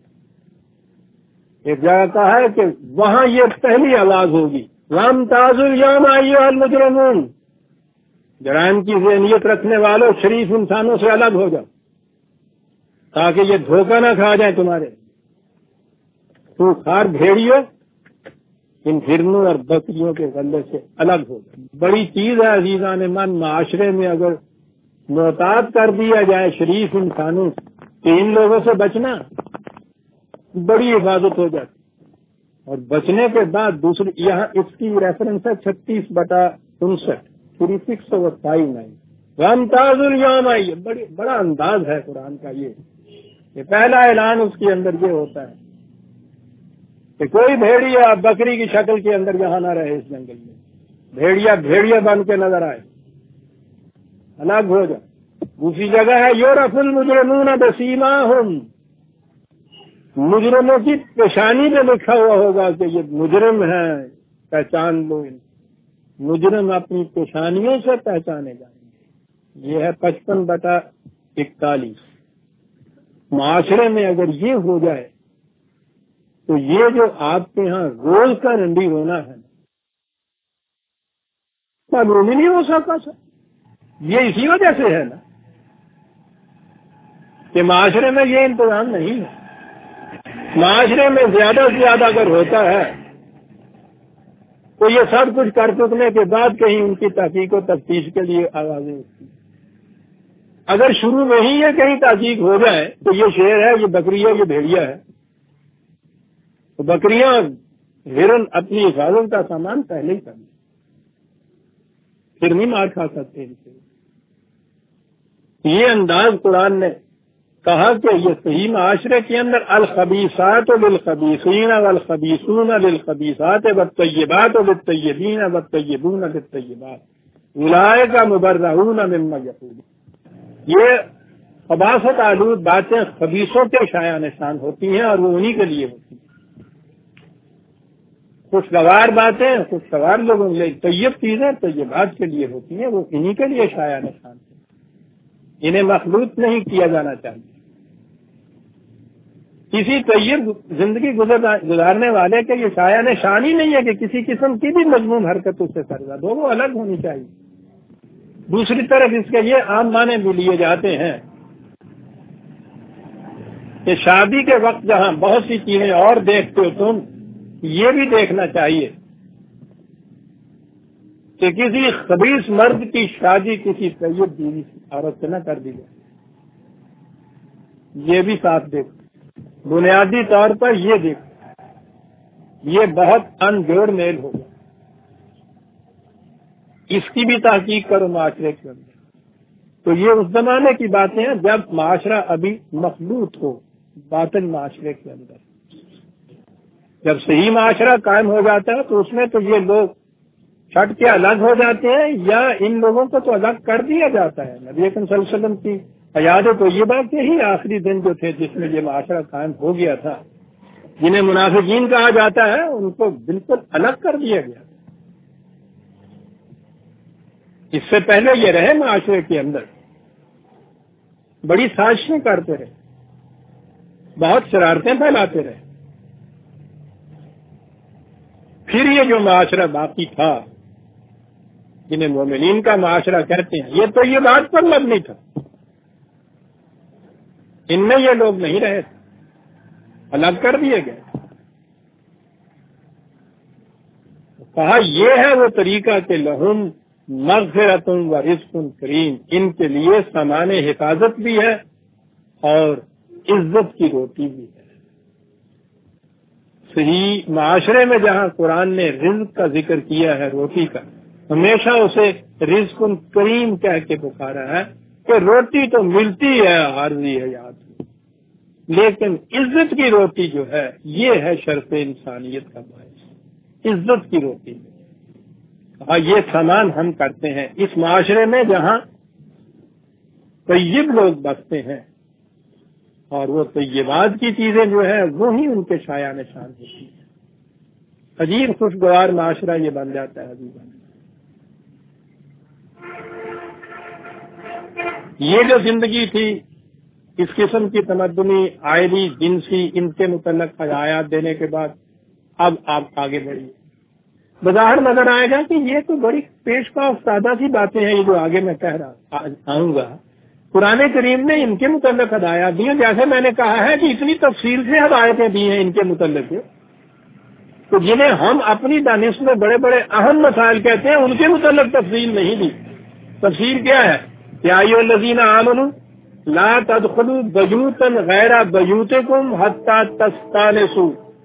ایک جگہ کہا ہے کہ وہاں یہ پہلی آواز ہوگی، وَامْتَازُوا الْيَوْمَ أَيُّهَا الْمُجْرِمُونَ، جرائم کی ذہنیت رکھنے والوں شریف انسانوں سے الگ ہو جاؤ تاکہ یہ دھوکہ نہ کھا جائیں تمہارے خونخوار بھیڑیوں، ان ہرنوں اور بکریوں کے غلے سے الگ ہو جائے۔ بڑی چیز ہے عزیزان من، معاشرے میں اگر محتاط کر دیا جائے شریف انسانوں کہ ان لوگوں سے بچنا، بڑی حفاظت ہو جاتی۔ اور بچنے کے بعد دوسری، یہاں اس کی ریفرنس ہے 36/59 36/59، وَامْتَازُوا الْيَوْمَ، یہ بڑا انداز ہے قرآن کا۔ یہ پہلا اعلان اس کے اندر یہ ہوتا ہے کہ کوئی بھیڑیا بکری کی شکل کے اندر یہاں نہ رہے، اس جنگل میں بھیڑیا بن کے نظر آئے، الگ ہو جائے۔ دوسری جگہ ہے یعرف المجرمون بسیماہم، مجرموں کی پیشانی پہ لکھا ہوا ہوگا کہ یہ مجرم ہیں، پہچان لو ان، مجرم اپنی پیشانیوں سے پہچانے جائیں گے۔ یہ ہے 55/41۔ معاشرے میں اگر یہ ہو جائے تو یہ جو آپ کے ہاں روز کا رنڈی ہونا ہے معلوم ہی نہیں ہو سکتا سر۔ یہ اسی وجہ سے ہے نا کہ معاشرے میں یہ انتظام نہیں ہے۔ معاشرے میں زیادہ سے زیادہ اگر ہوتا ہے تو یہ سب کچھ کر چکنے کے بعد کہیں ان کی تحقیق و تفتیش کے لیے آوازیں اٹھتی۔ اگر شروع میں ہی یہ کہیں تحقیق ہو جائے تو یہ شیر ہے، یہ بکری ہے، یہ بھیڑیا ہے، تو بکریاں ہرن اپنی حفاظت کا سامان پہلے ہی کر لیں، پھر نہیں مار کھا سکتے ان سے۔ یہ انداز قرآن نے کہا کہ یہ صحیح معاشرے کے اندر الخبیثات للخبیثین والخبیثون للخبیثات والطیبات للطیبین والطیبون للطیبات اولئک مبرؤون مما یقولون۔ یہ خباثت آلود باتیں خبیثوں کے شایع نشان ہوتی ہیں اور وہ انہی کے لیے ہوتی ہیں۔ خوشگوار باتیں خوشگوار لوگوں کے لیے، طیب چیزیں طیبات کے لیے ہوتی ہیں، وہ انہی کے لیے شایع نشان ہیں، انہیں مخلوط نہیں کیا جانا چاہیے۔ کسی طیب زندگی گزارنے والے کے یہ شایع نشان ہی نہیں ہے کہ کسی قسم کی بھی مذموم حرکت اس سے سرزد ہو، وہ الگ ہونی چاہیے۔ دوسری طرف اس کے یہ عام معنی بھی لیے جاتے ہیں کہ شادی کے وقت جہاں بہت سی چیزیں اور دیکھتے ہو تم، یہ بھی دیکھنا چاہیے کہ کسی خبیث مرد کی شادی کسی طیب بیوی عورت سے نہ کر دی جائے، یہ بھی ساتھ دیکھو۔ بنیادی طور پر یہ دیکھو، یہ بہت ان جوڑ میل ہوگا، اس کی بھی تحقیق کرو معاشرے کے اندر۔ تو یہ اس زمانے کی باتیں ہیں جب معاشرہ ابھی مخلوط ہو، باطن معاشرے کے اندر۔ جب صحیح معاشرہ قائم ہو جاتا ہے تو اس میں تو یہ لوگ چھٹ کے الگ ہو جاتے ہیں، یا ان لوگوں کو تو الگ کر دیا جاتا ہے۔ نبی اکرم صلی اللہ علیہ وسلم کی حیات طیبہ کے ہی آخری دن جو تھے جس میں یہ معاشرہ قائم ہو گیا تھا، جنہیں منافقین کہا جاتا ہے ان کو بالکل الگ کر دیا گیا. اس سے پہلے یہ رہے معاشرے کے اندر بڑی سازشیں کرتے رہے, بہت شرارتیں پھیلاتے رہے. پھر یہ جو معاشرہ باقی تھا جنہیں مومنین کا معاشرہ کہتے ہیں, یہ تو یہ بات پر مبنی تھا, ان میں یہ لوگ نہیں رہے تھے, الگ کر دیے گئے. کہا یہ ہے وہ طریقہ کہ لہم مغفرۃ و رزق کریم, ان کے لیے سامان حفاظت بھی ہے اور عزت کی روٹی بھی ہے. صحیح معاشرے میں جہاں قرآن نے رزق کا ذکر کیا ہے, روٹی کا, ہمیشہ اسے رزق کریم کہہ کے پکارا ہے کہ روٹی تو ملتی ہے عارضی حیات میں, لیکن عزت کی روٹی جو ہے یہ ہے شرف انسانیت کا باعث, عزت کی روٹی. ہاں یہ سامان ہم کرتے ہیں اس معاشرے میں جہاں طیب لوگ بستے ہیں, اور وہ طیبات کی چیزیں جو ہے وہی ان کے شایع نشان ہوتی ہیں. عجیب خوشگوار معاشرہ یہ بن جاتا ہے. یہ جو زندگی تھی اس قسم کی تمدنی, آئلی, جنسی, ان کے متعلق ہدایات دینے کے بعد اب آپ آگے بڑھیے. بظاہر نظر آئے گا کہ یہ تو بڑی پیش پا افتادہ سی باتیں ہیں یہ جو آگے میں کہہ رہا آؤں گا. قرآن کریم نے ان کے متعلق ہدایات دی ہیں, جیسے میں نے کہا ہے کہ اتنی تفصیل سے ہدایتیں دی ہیں ان کے متعلق, تو جنہیں ہم اپنی دانش میں بڑے بڑے اہم مسائل کہتے ہیں ان کے متعلق تفصیل نہیں دی. تفصیل کیا ہے؟ یا ایھا الذین آمنوا لا تدخلوا بیوتا غیر بیوتکم حتی تستأنسوا,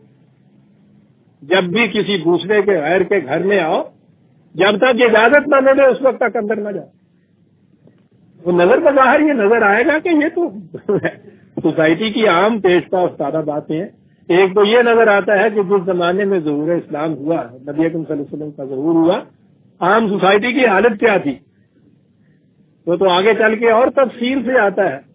جب بھی کسی دوسرے کے غیر کے گھر میں آؤ جب تک اجازت نہ ملے اس وقت تک اندر نہ جاؤ. وہ نظر بظاہر یہ نظر آئے گا کہ یہ تو سوسائٹی کی عام پیش پا افتادہ باتیں ہیں. ایک تو یہ نظر آتا ہے کہ جس زمانے میں ظہور اسلام ہوا, نبی اکرم صلی اللہ علیہ وسلم کا ظہور ہوا, عام سوسائٹی کی حالت کیا تھی, وہ تو آگے چل کے اور تفصیل سے آتا ہے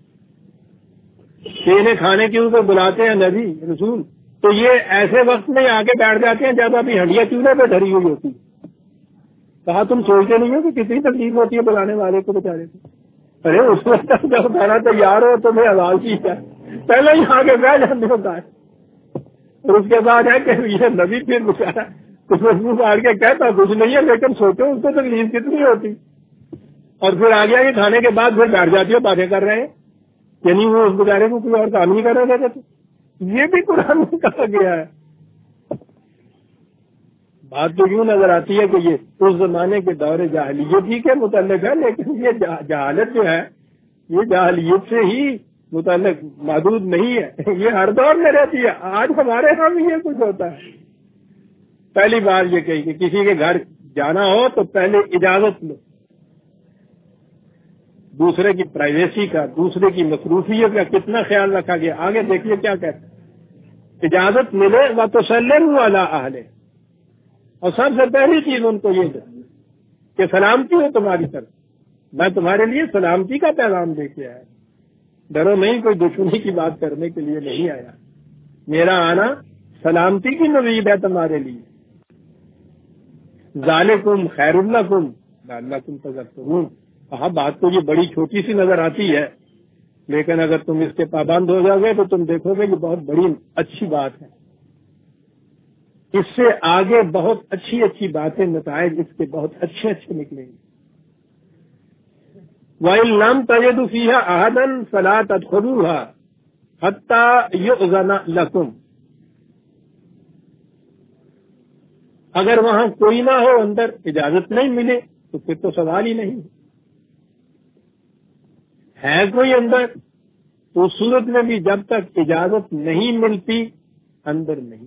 کہ انہیں کھانے کے اوپر بلاتے ہیں نبی رسول, تو یہ ایسے وقت میں آ کے بیٹھ جاتے ہیں جب ابھی ہنڈیا چولہے پہ دھری ہوئی ہوتی. کہا تم سوچتے نہیں ہو کہ کتنی تکلیف ہوتی ہے بلانے والے کو بیچارے کو. ارے اس وقت جب کھانا تیار ہو تمہیں آواز کی ہے, پہلے ہی آ کے بیٹھ جانے ہوتا ہے. اور اس کے بعد ہے کہ یہ نبی پھر بیچارا کچھ مضبوط آڑ کے کہتا کچھ نہیں ہے, لیکن سوچو اس کو تکلیف کتنی ہوتی. اور پھر آ گیا کہ کھانے کے بعد پھر بیٹھ جاتی ہو باتیں کر رہے ہیں, یعنی وہ اس بیچارے کو کوئی اور کام نہیں کر رہے تھے. یہ بھی قرآن میں کہا گیا ہے. بات تو یوں نظر آتی ہے کہ یہ اس زمانے کے دور جاہلیت ہی کے متعلق ہے, لیکن یہ جہالت جو ہے یہ جاہلیت سے ہی متعلق محدود نہیں ہے, یہ ہر دور میں رہتی ہے. آج ہمارے ہاں بھی یہ کچھ ہوتا ہے. پہلی بار یہ کہی کہ کسی کے گھر جانا ہو تو پہلے اجازت لو, دوسرے کی پرائیویسی کا, دوسرے کی مصروفیت کا کتنا خیال رکھا گیا. آگے دیکھیے کیا کہتے ہیں, اجازت ملے وَتُسَلِّمُوا عَلَىٰ أَهْلِهِ, اور سب سے پہلی چیز ان کو یہ دے کہ سلامتی ہو تمہاری طرف, میں تمہارے لیے سلامتی کا پیغام دے کے آیا. ڈرو نہیں, کوئی دشمنی کی بات کرنے کے لیے نہیں آیا, میرا آنا سلامتی کی نوید ہے تمہارے لیے. ذالکم خیر لکم لعلکم تذکرون. کہا بات تو یہ بڑی چھوٹی سی نظر آتی ہے, لیکن اگر تم اس کے پابند ہو جاؤ گے تو تم دیکھو گے یہ بہت بڑی اچھی بات ہے. اس سے آگے بہت اچھی اچھی باتیں, نتائج اس کے بہت اچھے اچھے نکلیں گے. وَإِن لَّمْ تَجِدُوا فِيهَا أَحَدًا فَلَا تَدْخُلُوهَا حَتَّىٰ يُؤْذَنَ لَكُمْ. اگر وہاں کوئی نہ ہو, اندر اجازت نہیں ملے, تو پھر تو سوال ہی نہیں. ہے کوئی اندر تو اس صورت میں بھی جب تک اجازت نہیں ملتی اندر نہیں.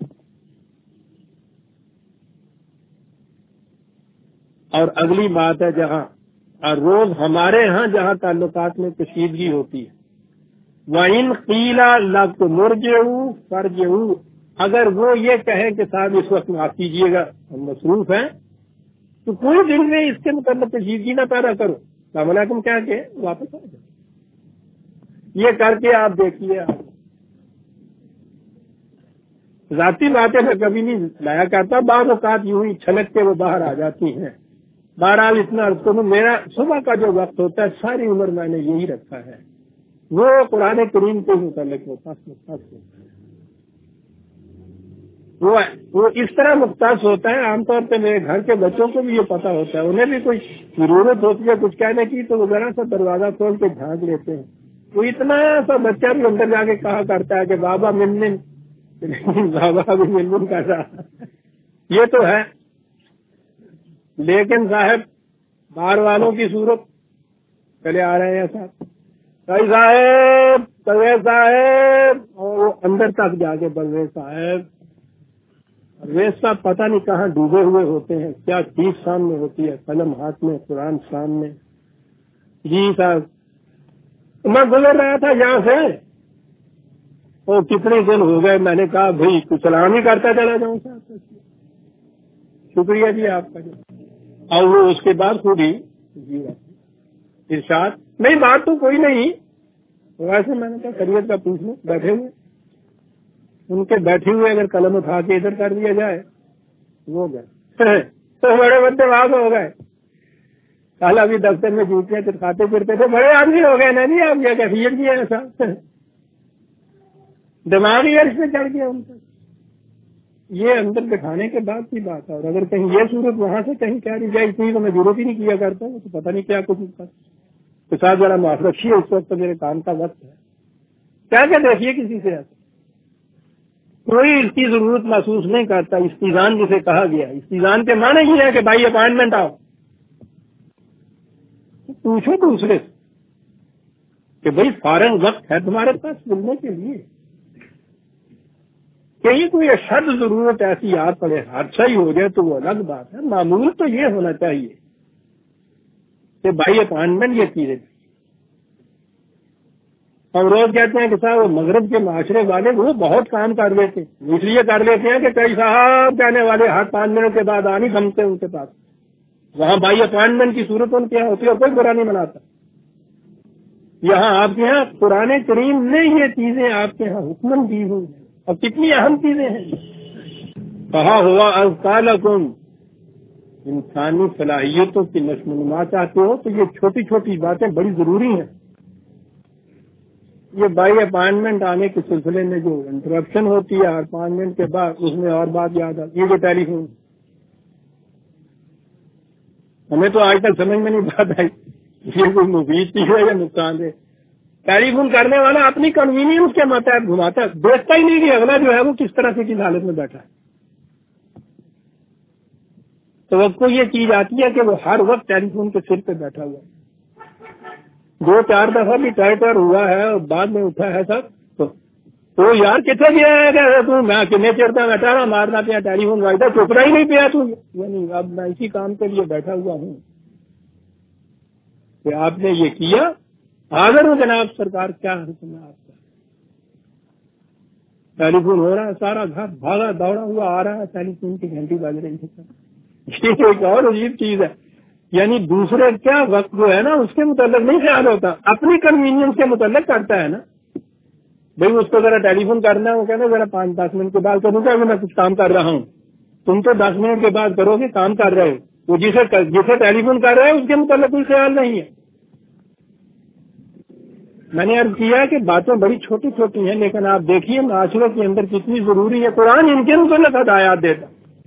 اور اگلی بات ہے جہاں اور روز ہمارے ہاں جہاں تعلقات میں کشیدگی ہوتی ہے, وَإِنْ قِيلَ لَكُمُ ارْجِعُوا فَارْجِعُوا, اگر وہ یہ کہیں کہ صاحب اس وقت معاف کیجیے گا ہم مصروف ہیں, تو کوئی دل میں اس کے متعلق کشیدگی نہ پیدا کرو, السلام علیکم کہہ کے واپس آ جاؤ. یہ کر کے آپ دیکھیے, ذاتی باتیں میں کبھی نہیں لایا کرتا، بعض اوقات یوں ہی چھلک کے وہ باہر آ جاتی ہیں۔ بہرحال اتنا عرض کروں، میرا صبح کا جو وقت ہوتا ہے ساری عمر میں نے یہی رکھا ہے، وہ قرآن کریم کے متعلق ہوتا ہے۔ وہ اس طرح مختص ہوتا ہے، عام طور پہ میرے گھر کے بچوں کو بھی یہ پتا ہوتا ہے، انہیں بھی کوئی ضرورت ہوتی ہے کچھ کہنے کی تو وہ ذرا سا دروازہ کھول کے جھانک لیتے ہیں۔ وہ اتنا سا بچہ بھی اندر جا کے کہا کرتا ہے کہ بابا من بابا بھی من کر رہا، یہ تو ہے۔ لیکن صاحب باہر والوں کی صورت چلے آ رہے ہیں صاحب پرویز صاحب، اور وہ اندر تک جا کے پرویز صاحب پتہ نہیں کہاں ڈوبے ہوئے ہوتے ہیں، کیا چیز سامنے ہوتی ہے، قلم ہاتھ میں، قرآن سامنے۔ جی صاحب میں گزر رہا تھا یہاں سے، اور کتنے دن ہو گئے، میں نے کہا بھائی کچھ سلام ہی کرتا چلا جاؤں صاحب، شکریہ جی آپ کا۔ اور وہ اس کے بعد خود ہی جی ارشاد، نہیں بات تو کوئی نہیں، ویسے میں نے کہا خیریت کا پوچھ لوں، بیٹھے ہوئے ان کے بیٹھے ہوئے اگر قلم اٹھا کے ادھر کر دیا جائے وہ گئے تو بڑے بندے وہاں ہو گئے۔ کل ابھی دفتر میں جوتیاں چٹکاتے پھرتے تھے، بڑے آدمی ہو گئے نہیں آپ کیا کیفیت کی ہے ایسا، دماغی عرص میں چڑھ گیا ان کا۔ یہ اندر بٹھانے کے بعد کی بات ہے، اور اگر کہیں یہ صورت وہاں سے کہیں کہہ دی جائے اتنی تو میں ضرورت ہی نہیں کیا کرتا، وہ تو پتہ نہیں کیا کچھ تو ساتھ ذرا معاف رکھیے، اس وقت تو میرے کام کا وقت ہے، کیا کہ دیکھیے کسی سے ایسا کوئی اس کی ضرورت محسوس نہیں کرتا۔ استیزان جسے کہا گیا، استیزان کے معنی یہ ہے کہ بھائی اپائنٹمنٹ آؤ، پوچھو دوسرے سے کہ بھائی فارغ وقت ہے تمہارے پاس ملنے کے لیے، کہیں کوئی اشد ضرورت ایسی یاد پڑے، حادثہ ہی ہو جائے تو وہ الگ بات ہے، معمول تو یہ ہونا چاہیے کہ بھائی اپائنٹمنٹ یہ چیزیں۔ ہم روز کہتے ہیں کہ صاحب وہ مغرب کے معاشرے والے وہ بہت کام کر لیتے، اس لیے کر لیتے ہیں کہ کئی صاحب کہنے والے ہر 5 منٹ کے بعد آ نہیں بنتے ان کے پاس، وہاں بائی اپائنٹمنٹ کی صورت ان کے یہاں ہوتی ہے اور کوئی برا نہیں مناتا۔ یہاں آپ کے یہاں قرآن کریم نے یہ چیزیں آپ کے یہاں حکم دی ہوئی ہیں، اور کتنی اہم چیزیں ہیں۔ کہا ہوا اذکالکم، انسانی صلاحیتوں کی نشو و نما چاہتے ہو تو یہ چھوٹی چھوٹی باتیں بڑی ضروری ہیں۔ یہ بائی اپائنٹمنٹ آنے کے سلسلے میں جو انٹرپشن ہوتی ہے ہر 5 منٹ کے بعد، اس میں اور بات یاد آتی ہے، یہ جو ٹیلی فون، ہمیں تو آج تک سمجھ میں نہیں بات آئی یہ کوئی مفید چیز ہے یا نقصان دہ۔ ٹیلی فون کرنے والا اپنی کنوینئنس کے ماتحت گھماتا ہے، دیکھتا ہی نہیں کہ اگلا جو ہے وہ کس طرح سے کس حالت میں بیٹھا ہے۔ تو وقت کو یہ چیز آتی ہے کہ وہ ہر وقت ٹیلی فون کے سر پہ بیٹھا ہوا ہے، 2-4 دفعہ بھی ٹائٹر ہوا ہے اور بعد میں اٹھا ہے سب تو یار کتنے گیا ہے تو میں کتنے چڑھتا بیٹھا رہا مارنا پیا ٹیلی فون واجتا چپنا ہی نہیں پیا تو، یعنی اب میں اسی کام کے لیے بیٹھا ہوا ہوں کہ آپ نے یہ کیا، حاضر ہوں جناب سرکار، کیا حکم ہے آپ کا؟ ٹیلی فون ہو رہا ہے، سارا گھر بھاگا دوڑا ہوا آ رہا ہے، ٹیلی فون کی گھنٹی بج رہی ہے۔ یہ ایک اور عجیب چیز ہے، یعنی دوسرے کیا وقت جو ہے نا اس کے متعلق نہیں خیال ہوتا، اپنی کنوینئنس کے متعلق کرتا ہے نا، بھائی اس کو ذرا ٹیلی فون کرنا ہے، وہ کہنا ذرا 5-10 منٹ کے بعد کروں گا، میں کچھ کام کر رہا ہوں، تم تو 10 منٹ کے بعد کرو گے، کام کر رہے ہو، وہ جسے ٹیلی فون کر رہے ہیں اس کے متعلق کوئی خیال نہیں ہے۔ میں نے عرض کیا کہ باتیں بڑی چھوٹی چھوٹی ہیں، لیکن آپ دیکھیے معاشرے کے اندر کتنی ضروری ہے، قرآن ان کے متعلق ہدایات دیتا۔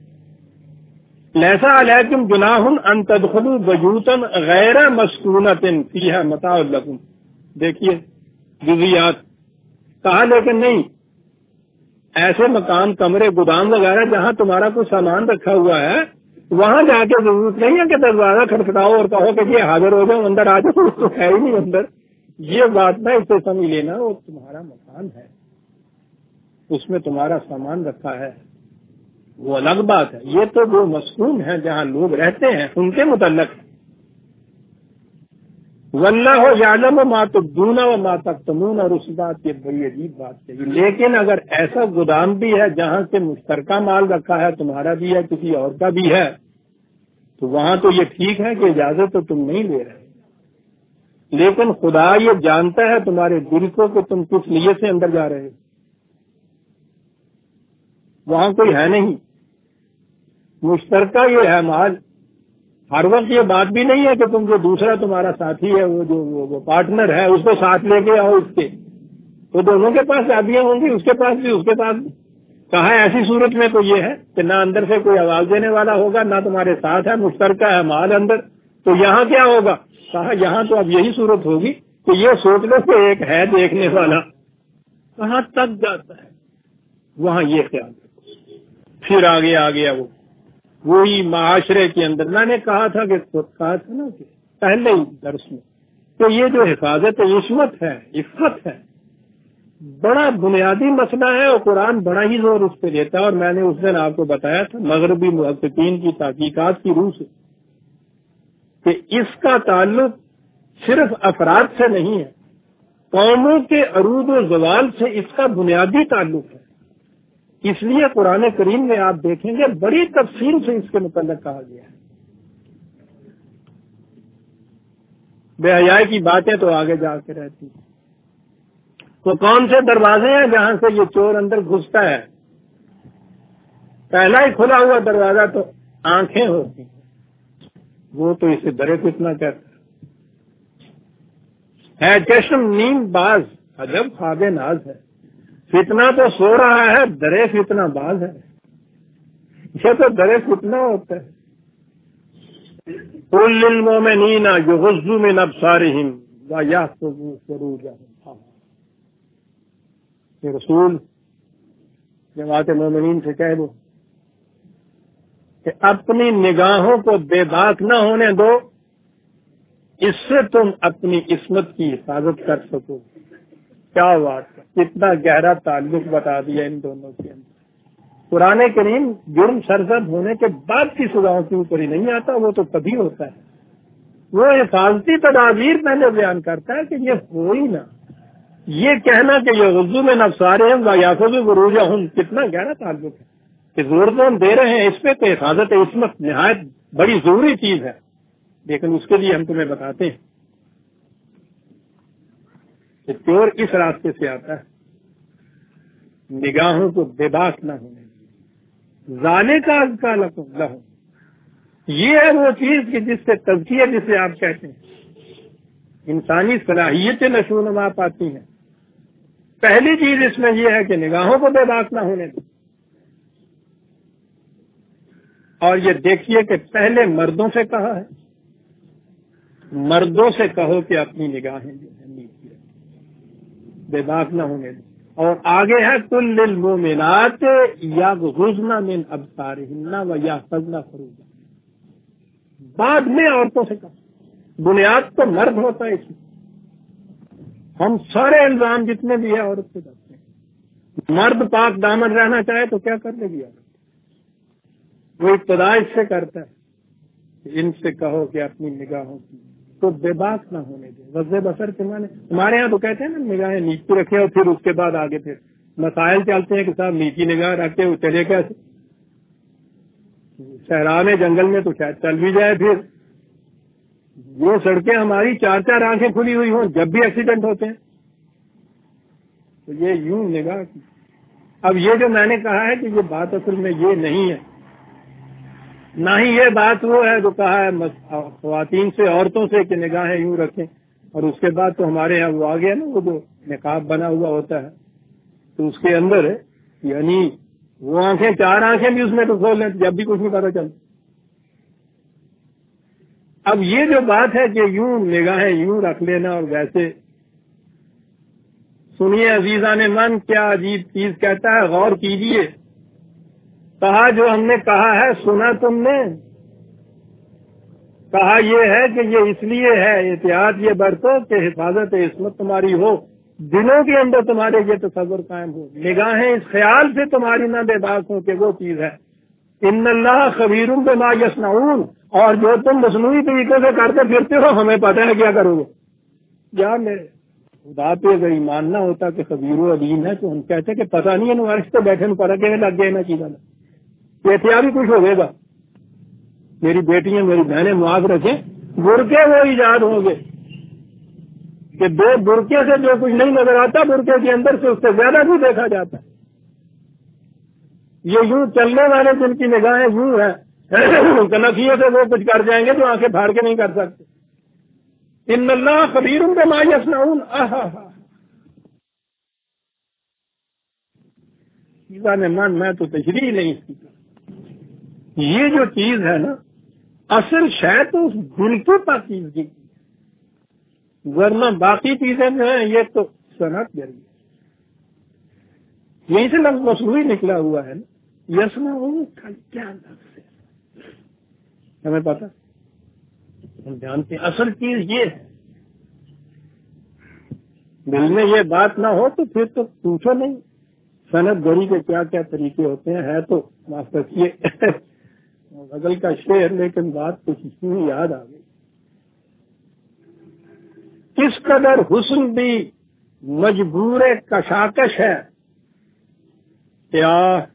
لیسا علیکم جناح ان تدخلوا بیوتا غیر مسکونۃ فیہا متاع لکم، دیکھیے جزیات کہا، لیکن نہیں ایسے مکان کمرے گودام وغیرہ جہاں تمہارا کوئی سامان رکھا ہوا ہے وہاں جا کے ضرورت نہیں ہے کہ دروازہ کھٹکھٹاؤ اور کہو کہ یہ حاضر ہو جاؤ، اندر آ جاؤ، تو ہے ہی نہیں اندر۔ یہ بات نہ اسے سمجھ لینا، وہ تمہارا مکان ہے، اس میں تمہارا سامان رکھا ہے، وہ الگ بات ہے، یہ تو وہ مسکون ہے جہاں لوگ رہتے ہیں ان کے متعلق۔ واللہ یعلم ما تبدون وما تکتمون، اور اس بات یہ بڑی عجیب بات ہے، لیکن اگر ایسا گودام بھی ہے جہاں سے مشترکہ مال رکھا ہے، تمہارا بھی ہے کسی اور کا بھی ہے، تو وہاں تو یہ ٹھیک ہے کہ اجازت تو تم نہیں لے رہے، لیکن خدا یہ جانتا ہے تمہارے دل کو کہ تم کس نیت سے اندر جا رہے ہو۔ وہاں کوئی ہے نہیں. مشترکہ یہ ہے مال. ہر وقت یہ بات بھی نہیں ہے کہ تم جو دوسرا تمہارا ساتھی ہے وہ پارٹنر ہے اس کو ساتھ لے کے آؤ. اس کے تو دونوں کے پاس چابیاں ہوں گی, اس کے پاس بھی اس کے پاس بھی. کہا ایسی صورت میں تو یہ ہے کہ نہ اندر سے کوئی آواز دینے والا ہوگا, نہ تمہارے ساتھ ہے, مشترکہ ہے مال اندر. تو یہاں کیا ہوگا؟ کہا یہاں تو اب یہی صورت ہوگی کہ یہ سوچ لو کہ ایک ہے دیکھنے والا. کہاں تک جاتا ہے وہاں یہ خیال. پھر آگے آ گیا وہی معاشرے کے اندر. میں نے کہا تھا نا کہ پہلے ہی درس میں کہ یہ جو حفاظت عصمت ہے, عفت ہے, بڑا بنیادی مسئلہ ہے اور قرآن بڑا ہی زور اس پہ دیتا ہے. اور میں نے اس دن آپ کو بتایا تھا مغربی محققین کی تحقیقات کی روح سے کہ اس کا تعلق صرف افراد سے نہیں ہے, قوموں کے عروج و زوال سے اس کا بنیادی تعلق ہے. اس لیے قرآن کریم میں آپ دیکھیں گے بڑی تفصیل سے اس کے متعلق کہا گیا ہے. بے حیائی کی باتیں تو آگے جا کے رہتی ہیں. تو کون سے دروازے ہیں جہاں سے یہ چور اندر گھستا ہے؟ پہلا ہی کھلا ہوا دروازہ تو آنکھیں ہوتی ہیں. وہ تو اسے درے فتنہ کہتا ہے چشم نیم باز عجب خواب ناز ہے. فتنہ تو سو رہا ہے, درے فتنہ باز ہے. یہ تو درے فتنہ ہوتا ہے. قل للمؤمنین یغضوا من ابصارہم ویحفظوا فروجہم. یہ رسول جماعت مومنین سے کہہ دو کہ اپنی نگاہوں کو بے باک نہ ہونے دو, اس سے تم اپنی عصمت کی حفاظت کر سکو. کیا بات ہے, کتنا گہرا تعلق بتا دیا ان دونوں کے اندر. قرآن کریم جرم سرزد ہونے کے بعد کی سزاؤں کے اوپر ہی نہیں آتا, وہ تو کبھی ہوتا ہے. وہ حفاظتی تدابیر پہلے بیان کرتا ہے کہ یہ ہو ہی نہ. یہ کہنا کہ یہ غضوا من ابصارہم ویحفظوا فروجہم کتنا گہرا تعلق ہے کہ زور تو ہم دے رہے ہیں اس پہ کہ حفاظت عصمت نہایت بڑی ضروری چیز ہے, لیکن اس کے لیے ہم تمہیں بتاتے ہیں کہ چور اس راستے سے آتا ہے, نگاہوں کو بے باک نہ ہونے. ذالک ازکی لہم, یہ ہے وہ چیز کہ جس سے تزکیہ جسے آپ کہتے ہیں انسانی صلاحیتیں نشو و نما پاتی ہیں. پہلی چیز اس میں یہ ہے کہ نگاہوں کو بے باک نہ ہونے دیں. اور یہ دیکھیے کہ پہلے مردوں سے کہا ہے, مردوں سے کہو کہ اپنی نگاہیں جو ہیں نیچی بے باک نہ ہونے دیں. اور آگے ہے قل للمؤمنات یغضضن من ابصارہن ویحفظن فروجہن. بعد میں عورتوں سے کہا. بنیاد تو مرد ہوتا ہے اس میں. ہم سارے الزام جتنے بھی ہیں عورت سے کرتے ہیں. مرد پاک دامن رہنا چاہے تو کیا کر لے گی عورت؟ وہ ابتدا اس سے کرتا ہے ان سے کہو کہ اپنی نگاہوں کی تو بے باک نہ ہونے دیں. وضع بصر کے معنی ہمارے ہاں تو کہتے ہیں نا نگاہیں نیچی رکھیں اور پھر اس کے بعد آگے پھر مسائل چلتے ہیں کہ صاحب نیچی نگاہ رکھتے وہ چلے کیسے؟ صحرا میں جنگل میں تو شاید چل بھی جائے. پھر وہ سڑکیں ہماری 4 آنکھیں کھلی ہوئی ہوں جب بھی ایکسیڈنٹ ہوتے ہیں. تو یہ یوں نگاہ کی. اب یہ جو میں نے کہا ہے کہ یہ بات اصل میں یہ نہیں ہے, نہ ہی یہ بات وہ ہے جو کہا ہے خواتین سے عورتوں سے کہ نگاہیں یوں رکھیں. اور اس کے بعد تو ہمارے یہاں وہ آ گیا نا وہ جو نقاب بنا ہوا ہوتا ہے تو اس کے اندر یعنی وہ آنکھیں 4 آنکھیں بھی اس میں تو کھول لیں جب بھی کچھ نہیں پتا چلتا. اب یہ جو بات ہے کہ یوں نگاہیں یوں رکھ لینا اور ویسے, سنیے عزیزان من کیا عجیب چیز کہتا ہے, غور کیجیے. کہا جو ہم نے کہا ہے سنا تم نے, کہا یہ ہے کہ یہ اس لیے ہے احتیاط یہ برتو کہ حفاظت عصمت تمہاری ہو, دلوں کے اندر تمہارے یہ تصور قائم ہو, نگاہیں اس خیال سے تمہاری نہ بے باک ہو کہ وہ چیز ہے. ان اللہ خبیر بما یصنعون, اور جو تم مصنوعی طریقے سے کرتے پھرتے ہو ہمیں پتہ ہے کیا کرو گے. کیا میرے خدا پہ اگر ایمان نہ ہوتا کہ خبیر و علیم ہے تو ہم کہتے کہ پتہ نہیں ہے نوارش پہ بیٹھے پڑا کہ لگ گئے نہ چیزیں احتیاط بھی کچھ ہوگے گا. میری بیٹیاں میری بہنیں معاف رکھیں, برقعے وہ ایجاد ہوں گے کہ 2 برقعے سے جو کچھ نہیں نظر آتا برقعے کے اندر سے اس سے زیادہ بھی دیکھا جاتا ہے. یہ یوں چلنے والے جن کی نگاہیں یوں ہیں کنکھیوں سے وہ کچھ کر جائیں گے جو آنکھیں پھاڑ کے نہیں کر سکتے. ان اللہ خبیر بما یصنعون. میں تو تشریح نہیں سیکھا. یہ جو چیز ہے نا اصل شاید تو اس دل کی پاکیزگی کی، ورنہ باقی چیزیں جو ہیں یہ تو صنعت جاری ہے. یہیں سے لفظ مصنوعی نکلا ہوا ہے نا. یصنعون کا کیا لفظ ہے ہمیں پتا، ہم جانتے ہیں اصل چیز یہ ہے. دل میں یہ بات نہ ہو تو پھر تو پوچھو نہیں صنعت گری کے کیا کیا طریقے ہوتے ہیں. ہے تو معاف رکھیے غزل کا شعر، لیکن بات کچھ یوں یاد آ گئی. کس قدر حسن بھی مجبور کشاکش ہے، کیا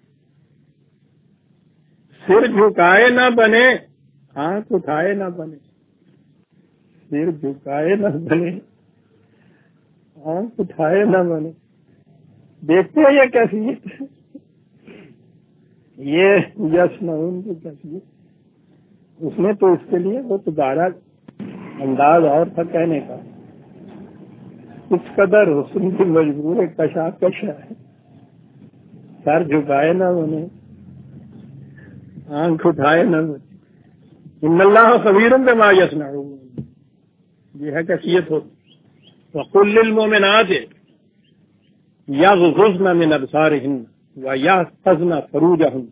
سر جھکائے نہ بنے آنکھ اٹھائے نہ بنے. سر جھکائے نہ بنے آنکھ اٹھائے نہ بنے. دیکھتے ہیں یہ کیفیت، یہ یصنعون کی کیفیت. اس میں تو اس کے لیے وہ تو بارہ انداز اور تھا کہنے کا. اس قدر حسن کی مجبور کشاکش ہے، سر جھکائے نہ بنے آنکھ اٹھائے نہ بنے. ان اللہ خبیر بما یصنعون. یہ ہے کیفیت ہوتی. وقل للمؤمنات یغضضن من ابصارهن ویحفظن فروجهن.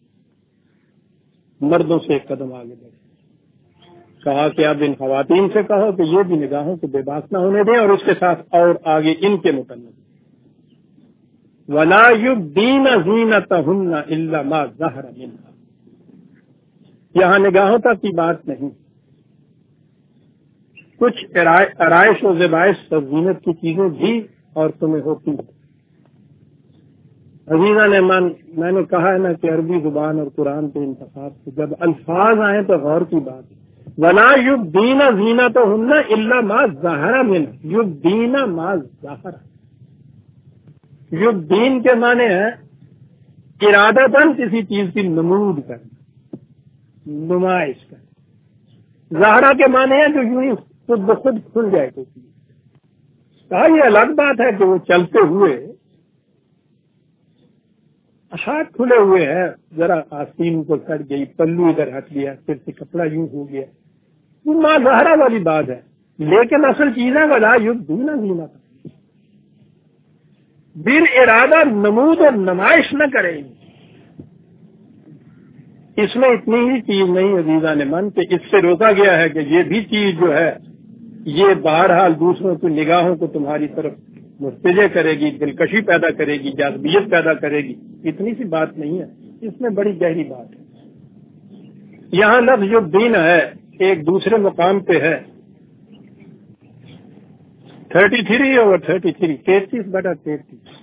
مردوں سے ایک قدم آگے بڑھے. کہا کہ اب ان خواتین سے کہو کہ یہ بھی نگاہوں کو بے باک نہ ہونے دیں، اور اس کے ساتھ اور آگے ان کے متعلق ولا یبدین زینتهن الا ما ظہر منها. یہاں نگاہوں تک کی بات نہیں، کچھ آرائش و زیبائش اور زینت کی چیزیں بھی اور تمہیں ہوتی ہیں. عزیزہ نے میں نے کہا ہے نا کہ عربی زبان اور قرآن کے انتخاب سے جب الفاظ آئیں تو غور کی بات ہے. ولا یبدین زینتہن الا ما ظہر منها. یبدین ما ظہر. یبدین کے معنی ہے ارادتاً کسی چیز کی نمود کرنا، نمائش کرنا. ظاہرہ کے معنی ہے جو یوں ہی خود بخود کھل جائے کوئی چیز. کہا یہ الگ بات ہے کہ وہ چلتے ہوئے ہاتھ کھلے ہوئے ہیں، ذرا آستین کو کٹ گئی، پلو ادھر ہٹ گیا، پھر سے کپڑا یوں ہو گیا، وہ ماں ظاہرہ والی بات ہے. لیکن اصل چیز ہے ولا یبدین زینتہن. بر ارادہ نمود اور نمائش نہ کریں. اس میں اتنی ہی چیز نہیں عزیزان من کہ اس سے روکا گیا ہے کہ یہ بھی چیز جو ہے یہ بہرحال دوسروں کی نگاہوں کو تمہاری طرف متوجہ کرے گی، دلکشی پیدا کرے گی، جاذبیت پیدا کرے گی. اتنی سی بات نہیں ہے، اس میں بڑی گہری بات ہے. یہاں لفظ یبدین ہے ایک دوسرے مقام پہ ہے 33/33 33/33.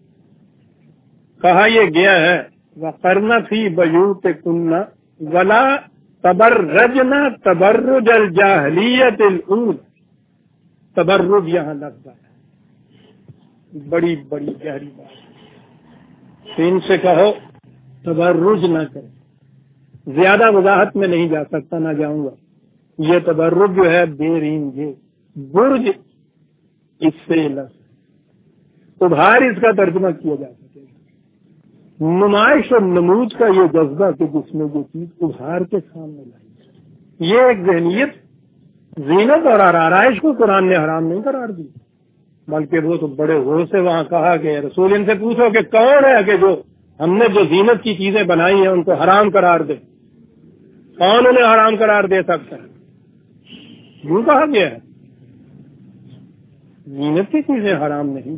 کہا یہ گیا ہے وَقَرْنَ فِي بُيُوتِكُنَّ وَلَا تَبَرَّجْنَ تَبَرُّجَ الْجَاهِلِيَّةِ الْأُولَى. تبرج یہاں لفظ ہے، بڑی بڑی گہری بات. ان سے کہو تبرج نہ کریں. زیادہ وضاحت میں نہیں جا سکتا، نہ جاؤں گا. یہ تبرج جو ہے بے رین یہ برج اس سے لفظ ابھار اس کا ترجمہ کیا جا سکے گا. نمائش اور نمود کا یہ جذبہ کہ جس میں یہ چیز ابھار کے سامنے لائی، یہ ایک ذہنیت. زینت اور آرائش کو قرآن نے حرام نہیں قرار دی، بلکہ وہ تو بڑے غور سے وہاں کہا کہ رسول ان سے پوچھو کہ کون ہے کہ جو ہم نے جو زینت کی چیزیں بنائی ہیں ان کو حرام قرار دے. کون انہیں حرام قرار دے سکتا ہے؟ یوں کہا گیا ہے زینت کی چیزیں حرام نہیں.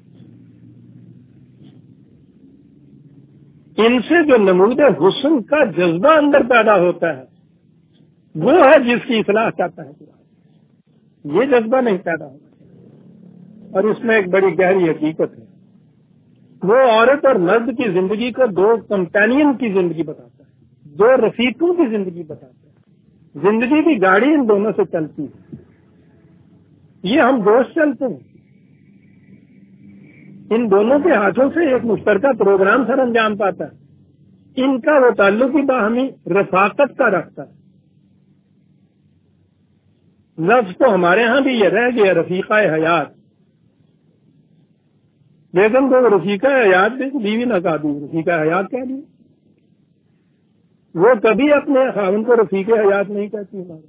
ان سے جو نمود حسن کا جذبہ اندر پیدا ہوتا ہے وہ ہے جس کی اصلاح چاہتا ہے قرآن. یہ جذبہ نہیں پیدا ہوتا. اور اس میں ایک بڑی گہری حقیقت ہے. وہ عورت اور مرد کی زندگی کو دو کمپینین کی زندگی بتاتا ہے، دو رفیقوں کی زندگی بتاتا ہے. زندگی کی گاڑی ان دونوں سے چلتی ہے. یہ ہم دوست چلتے ہیں، ان دونوں کے ہاتھوں سے ایک مشترکہ پروگرام سر انجام پاتا ہے. ان کا وہ تعلق ہی باہمی رفاقت کا رکھتا ہے. لفظ تو ہمارے ہاں بھی یہ رہ گیا رفیقہ حیات، لیکن وہ رفیقہ حیات بھی بیوی نہ کہا دی، رفیقہ حیات کہہ دی. وہ کبھی اپنے خاوند کو رفیق حیات نہیں کہتی. ہمارے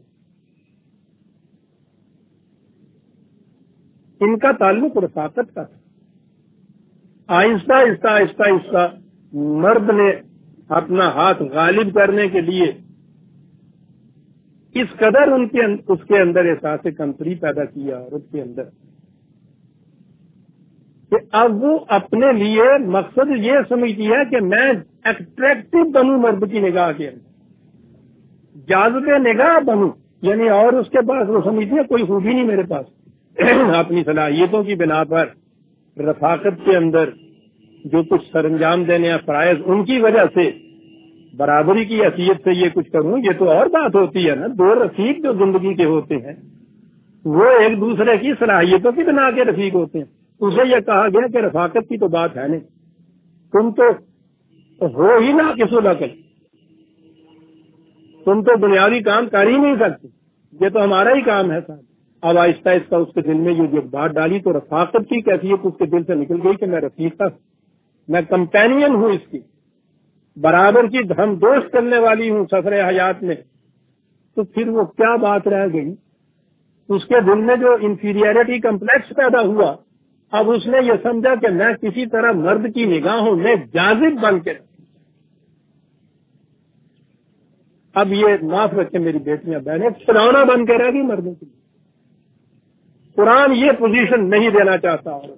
ان کا تعلق رفاقت کا تھا. آہستہ آہستہ آہستہ آہستہ مرد نے اپنا ہاتھ غالب کرنے کے لیے اس قدر اس کے اندر احساس کمتری پیدا کیا عورت کے اندر کہ اب وہ اپنے لیے مقصد یہ سمجھتی ہے کہ میں اٹریکٹو بنوں مرد کی نگاہ کے اندر، جاذب نگاہ بنوں. یعنی اور اس کے پاس وہ سمجھتی ہے کوئی خوبی نہیں میرے پاس. اپنی صلاحیتوں کی بنا پر رفاقت کے اندر جو کچھ سر انجام دینے ہیں فرائض، ان کی وجہ سے برابری کی حیثیت سے یہ کچھ کروں، یہ تو اور بات ہوتی ہے نا. دو رفیق جو زندگی کے ہوتے ہیں وہ ایک دوسرے کی صلاحیتوں کی بنا کے رفیق ہوتے ہیں. اسے یہ کہا گیا کہ رفاقت کی تو بات ہے نہیں، تم تو ہو ہی نہ کس العقل، تم تو بنیادی کام کر ہی نہیں سکتے، یہ تو ہمارا ہی کام ہے صاحب. اب آہستہ آہستہ اس کے دل میں یہ بات ڈالی تو رفاقت کی کیفیت اس کے دل سے نکل گئی کہ میں رفیقہ، میں کمپینین ہوں، اس کی برابر کی ہم دوست کرنے والی ہوں سفر حیات میں. تو پھر وہ کیا بات رہ گئی؟ اس کے دل میں جو انفیریئرٹی کمپلیکس پیدا ہوا، اب اس نے یہ سمجھا کہ میں کسی طرح مرد کی نگاہوں میں جاذب بن کے، اب یہ معاف رکھے میری بیٹیاں بہنیں، کھلونا بن کے رہ گئی مردوں کے لیے. قرآن یہ پوزیشن نہیں دینا چاہتا. اور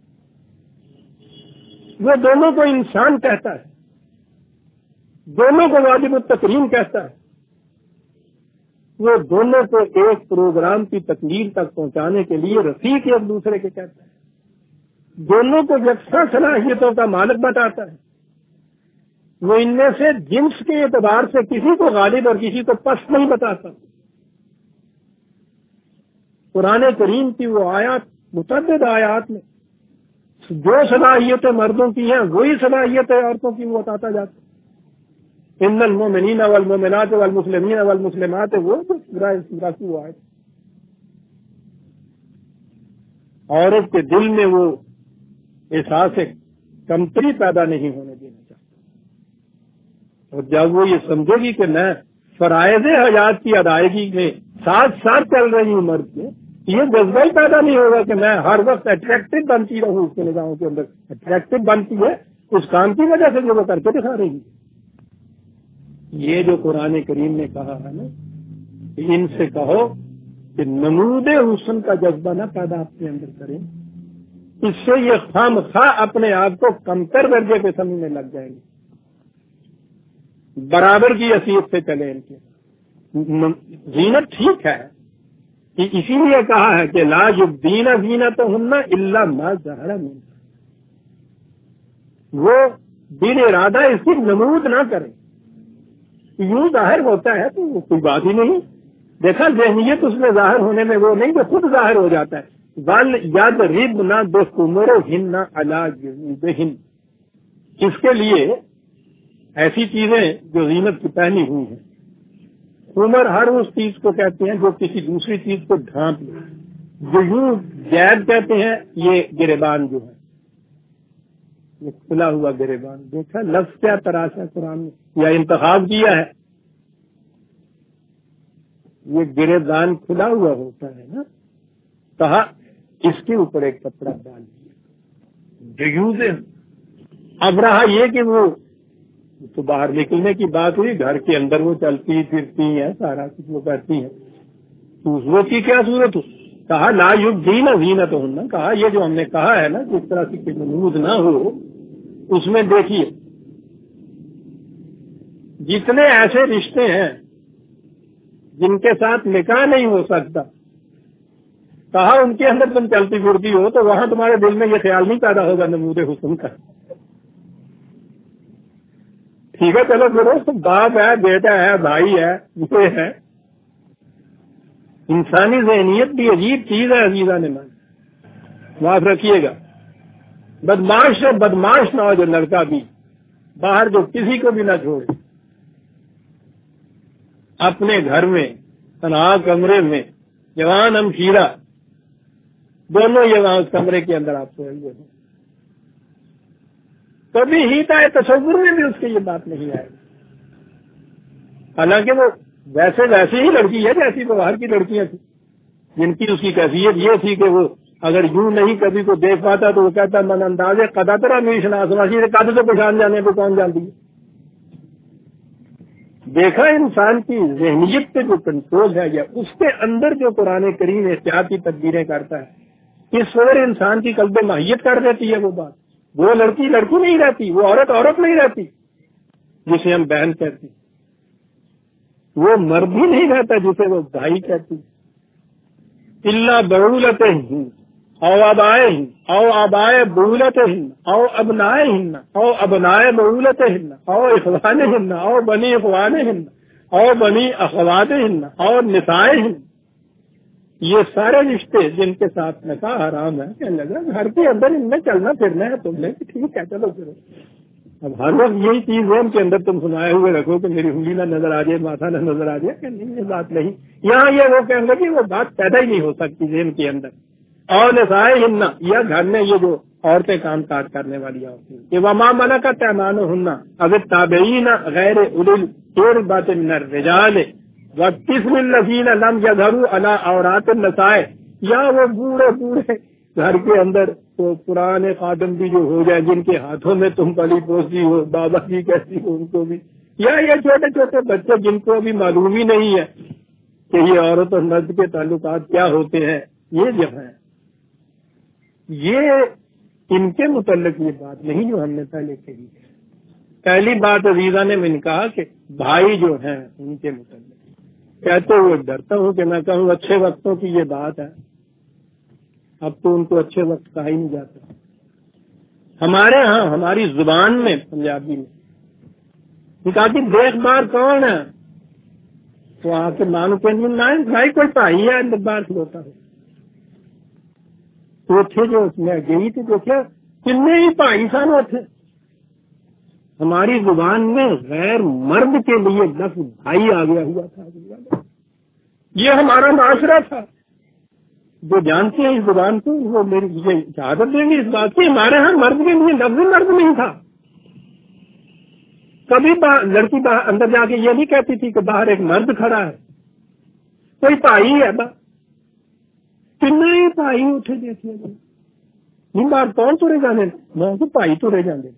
وہ دونوں کو انسان کہتا ہے، دونوں کو واجب التکریم کہتا ہے، وہ دونوں کو ایک پروگرام کی تکمیل تک پہنچانے کے لیے رفیق ایک دوسرے کے کہتا ہے، دونوں کو یکساں صلاحیتوں کا مالک بتاتا ہے. وہ ان میں سے جنس کے اعتبار سے کسی کو غالب اور کسی کو پست نہیں بتاتا. قرآن کریم کی وہ آیات، متعدد آیات میں جو صلاحیتیں مردوں کی ہیں وہی صلاحیتیں عورتوں کی وہ بتاتا جاتا ہے. ان المؤمنین والمؤمنات والمسلمین والمسلمات، وہ پورا کی وہ آیت. عورت کے دل میں وہ احساس کمتری پیدا نہیں ہونے دینا چاہتا. اور جب وہ یہ سمجھے گی کہ میں فرائض حیات کی ادائیگی میں ساتھ ساتھ چل رہی ہوں مرد کے، یہ جذبہ ہی پیدا نہیں ہوگا کہ میں ہر وقت اٹریکٹو بنتی رہوں اس کے نگاہوں کے اندر. اٹریکٹو بنتی ہے اس کام کی وجہ سے جو وہ کر کے دکھا رہی ہے. یہ جو قرآن کریم نے کہا ہے نا، ان سے کہو کہ نمود حسن کا جذبہ نہ پیدا اپنے اندر کریں، اس سے یہ خواہ اپنے آپ کو کمتر درجے پہ سمجھنے لگ جائیں گے. برابر کی حیثیت سے چلے. ان کے زینت ٹھیک ہے، اسی لیے کہا ہے کہ لا یبدین زینتہن الا ما ظہر منہا، وہ بن ارادہ اس کی نمود نہ کریں. یوں ظاہر ہوتا ہے تو وہ کوئی بات ہی نہیں. دیکھا ذہنیت اس میں ظاہر ہونے میں وہ نہیں، وہ خود ظاہر ہو جاتا ہے. ول یضربن بخمرہن علی جیوبہن، اس کے لیے ایسی چیزیں جو زینت کی پہنی ہوئی ہیں. عمر ہر اس چیز کو کہتے ہیں جو کسی دوسری چیز کو ڈھانپ لے. جو یوں جیب کہتے ہیں یہ گریبان جو ہے، یہ کھلا ہوا گریبان. دیکھا لفظ کیا تراش ہے قرآن میں، یا انتخاب کیا ہے. یہ گریبان کھلا ہوا ہوتا ہے نا، کہا اس کے اوپر ایک کپڑا ڈال دیا. اب رہا یہ کہ وہ تو باہر نکلنے کی بات ہوئی، گھر کے اندر وہ چلتی پھرتی ہیں، سارا کچھ وہ کرتی ہیں، تو وہ کی کیا صورت ہو؟ کہا لا یبدین زینتہن، کہا یہ جو ہم نے کہا ہے نا جس طرح کی نمود نہ ہو، اس میں دیکھیے جتنے ایسے رشتے ہیں جن کے ساتھ نکاح نہیں ہو سکتا، کہا ان کے اندر تم چلتی پھرتی ہو تو وہاں تمہارے دل میں یہ خیال نہیں پیدا ہوگا نمود حسن کا. ٹھیک ہے چلو کرو، باپ ہے، بیٹا ہے، بھائی ہے، یہ ہے. انسانی ذہنیت بھی عجیب چیز ہے عزیزہ نے مان، معاف رکھیے گا. بدماش سے بدماش نہ ہو جو لڑکا بھی باہر جو کسی کو بھی نہ چھوڑے، اپنے گھر میں تنہا کمرے میں جوان ہمشیرہ دونوں یہ وہاں اس کمرے کے اندر آپ سوئے ہوئے ہیں، کبھی ہی تصور میں بھی اس کی یہ بات نہیں آئے، حالانکہ وہ ویسی ہی لڑکی ہے جیسی وہ باہر کی لڑکیاں تھیں، جن کی اس کی کیفیت یہ تھی کہ وہ اگر یوں نہیں کبھی کو دیکھ پاتا تو وہ کہتا من اندازے قدا ترا میشنا سماشی قد سے پہچان جانے کو کون جانتی ہے۔ دیکھا انسان کی ذہنیت پہ جو کنٹرول ہے یا اس کے اندر جو قرآن کریم احتیاطی تدبیریں کرتا ہے، اس وقت انسان کی قلب ماہیت کر دیتی ہے وہ بات۔ وہ لڑکی نہیں رہتی، وہ عورت نہیں رہتی جسے ہم بہن کہتے ہیں، وہ مرد بھی نہیں رہتا جسے وہ بھائی کہتی اللہ بولتہن او آبائہن او آبائے بولتہن او ابنائہن او ابنائے بولتہن او اخوانہن او بنی اخوانہن او بنی اخواتہن او نسائہن، یہ سارے رشتے جن کے ساتھ نکاح حرام ہے، کہنے لگا گھر کے اندر ان میں چلنا پھرنا ہے تم نے، ٹھیک ہے چلو پھر اب ہر وقت یہی چیز ہے ان کے اندر تم سنائے ہوئے رکھو کہ میری انگلی نہ نظر آ جائے، ماتھا نہ نظر آ جائے، کہ نہیں یہ بات نہیں، یہاں یہ وہ کہیں گے کہ وہ بات پیدا ہی نہیں ہو سکتی ذہن کے اندر۔ اور نسائے ہننا، یا گھر میں یہ جو عورتیں کام کاج کرنے والی عورتیں کہ وما ملکت ایمانہن اگر تابعین غیر اولی الاربۃ من الرجال والقسم الذین لم یظہروا علی عورات النساء، یا وہ بوڑھے گھر کے اندر تو پرانے خادم بھی جو ہو جائے جن کے ہاتھوں میں تم پلی پوسی ہو، بابا جی کیسی ہو ان کو بھی، یا یہ چھوٹے چھوٹے بچے جن کو ابھی معلوم ہی نہیں ہے کہ یہ عورت اور مرد کے تعلقات کیا ہوتے ہیں، یہ جو ہے یہ ان کے متعلق یہ بات نہیں جو ہم نے پہلے کہی ہے۔ پہلی بات عزیزہ نے میں نے کہا کہ بھائی جو ہیں ان کے متعلق کہتے ہوئے ڈرتا ہوں کہ میں کہوں اچھے وقتوں کی یہ بات ہے، اب تو ان کو اچھے وقت کہا ہی نہیں جاتا۔ ہمارے ہاں ہماری زبان میں پنجابی میں کہا کہ دیکھ بار کون ہے تو آ کے مانو کہ بھائی کوئی بھائی ہے باہر کھلوتا ہے تو تھے جو اس میں گئی تھی تو کیا کتنے ہی بھائی سن تھے۔ ہماری زبان میں غیر مرد کے لیے لفظ بھائی آ گیا ہوا تھا، یہ ہمارا معاشرہ تھا۔ جو جانتے ہیں اس زبان کو وہ میری شہادت دیں گے اس بات کی، ہمارے ہاں مرد کے لیے لفظ مرد نہیں تھا۔ کبھی لڑکی اندر جا کے یہ نہیں کہتی تھی کہ باہر ایک مرد کھڑا ہے، کوئی بھائی ہے کتنے بھائی اٹھے دیکھے نہیں باہر کون ترے جانے میں تو بھائی ترے جانے،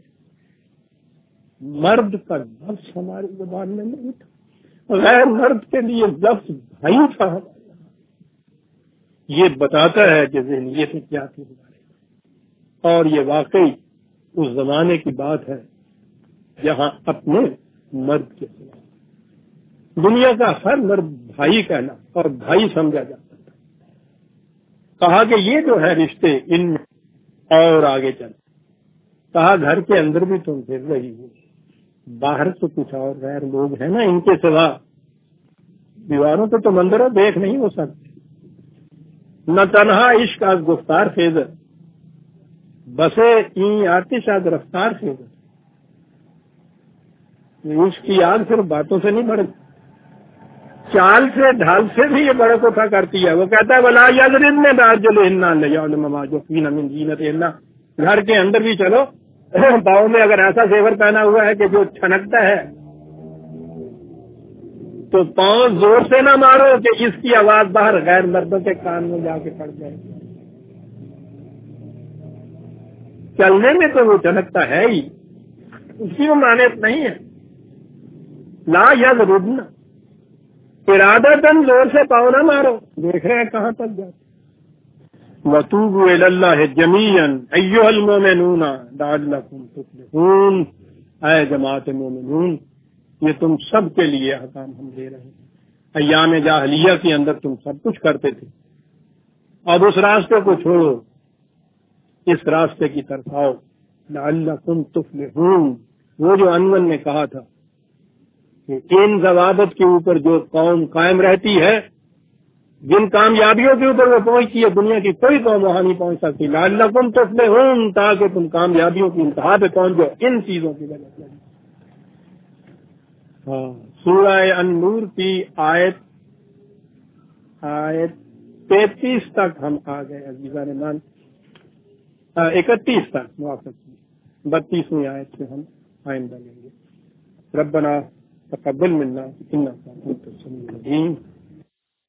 مرد کا لفظ ہماری زبان میں نہیں تھا، غیر مرد کے لیے لفظ بھائی تھا۔ یہ بتاتا ہے کہ ذہنیت کیا تھی ہمارے، اور یہ واقعی اس زمانے کی بات ہے جہاں اپنے مرد کے سوا دنیا کا ہر مرد بھائی کہنا اور بھائی سمجھا جاتا تھا۔ کہا کہ یہ جو ہے رشتے ان میں اور آگے چل، کہا گھر کے اندر بھی تم پھر رہی ہو، باہر تو کچھ اور غیر لوگ ہیں نا ان کے سوا، دیواروں پہ تم اندر دیکھ نہیں ہو سکتے، نہ تنہا عشق از گفتار خیزر بسے این آتش از رفتار خیزر، عشق کی آگ صرف باتوں سے نہیں بڑھتی، چال سے ڈھال سے بھی یہ بڑک اٹھا کرتی ہے۔ وہ کہتا ہے ولا یضربن بارجلہن لیعلم ما یخفین من زینتہن، گھر کے اندر بھی چلو پاؤں میں اگر ایسا زیور پہنا ہوا ہے کہ جو چھنکتا ہے تو پاؤں زور سے نہ مارو کہ اس کی آواز باہر غیر مردوں کے کان میں جا کے پڑ جائے، چلنے میں تو وہ چمکتا ہے ہی، اس کی وہ مانیت نہیں ہے۔ لا یضربن، ارادتاً زور سے پاؤں نہ مارو، دیکھ رہے ہیں کہاں تک جاتے۔ وَتُوبُوا إِلَى اللَّهِ جَمِيعًا أَيُّهَا الْمُؤْمِنُونَ لَعَلَّكُمْ تُفْلِحُونَ، اے جماعت مومنون، یہ تم سب کے لیے احکام ہم دے رہے ہیں۔ ایام جاہلیہ کے اندر تم سب کچھ کرتے تھے، اب اس راستے کو چھوڑو، اس راستے کی طرف آؤ۔ لعلکم تفلحون، وہ جو انون نے کہا تھا کہ ان ضوابط کے اوپر جو قوم قائم رہتی ہے، جن کامیابیوں کے اوپر وہ پہنچتی ہے، دنیا کی کوئی قوم وہاں نہیں پہنچ سکتی۔ لعلکم تفلحون، تاکہ تم کامیابیوں کی انتہا پہ پہنچ جاؤ ان چیزوں کی وجہ سے۔ ہاں سورہ ان-نور کی آیت 33 تک ہم آ گئے عزیزان مان، 31 تک موافق، 32ویں آیت سے ہم آئندہ لیں گے۔ ربنا تقبل منا انک انت السمیع العلیم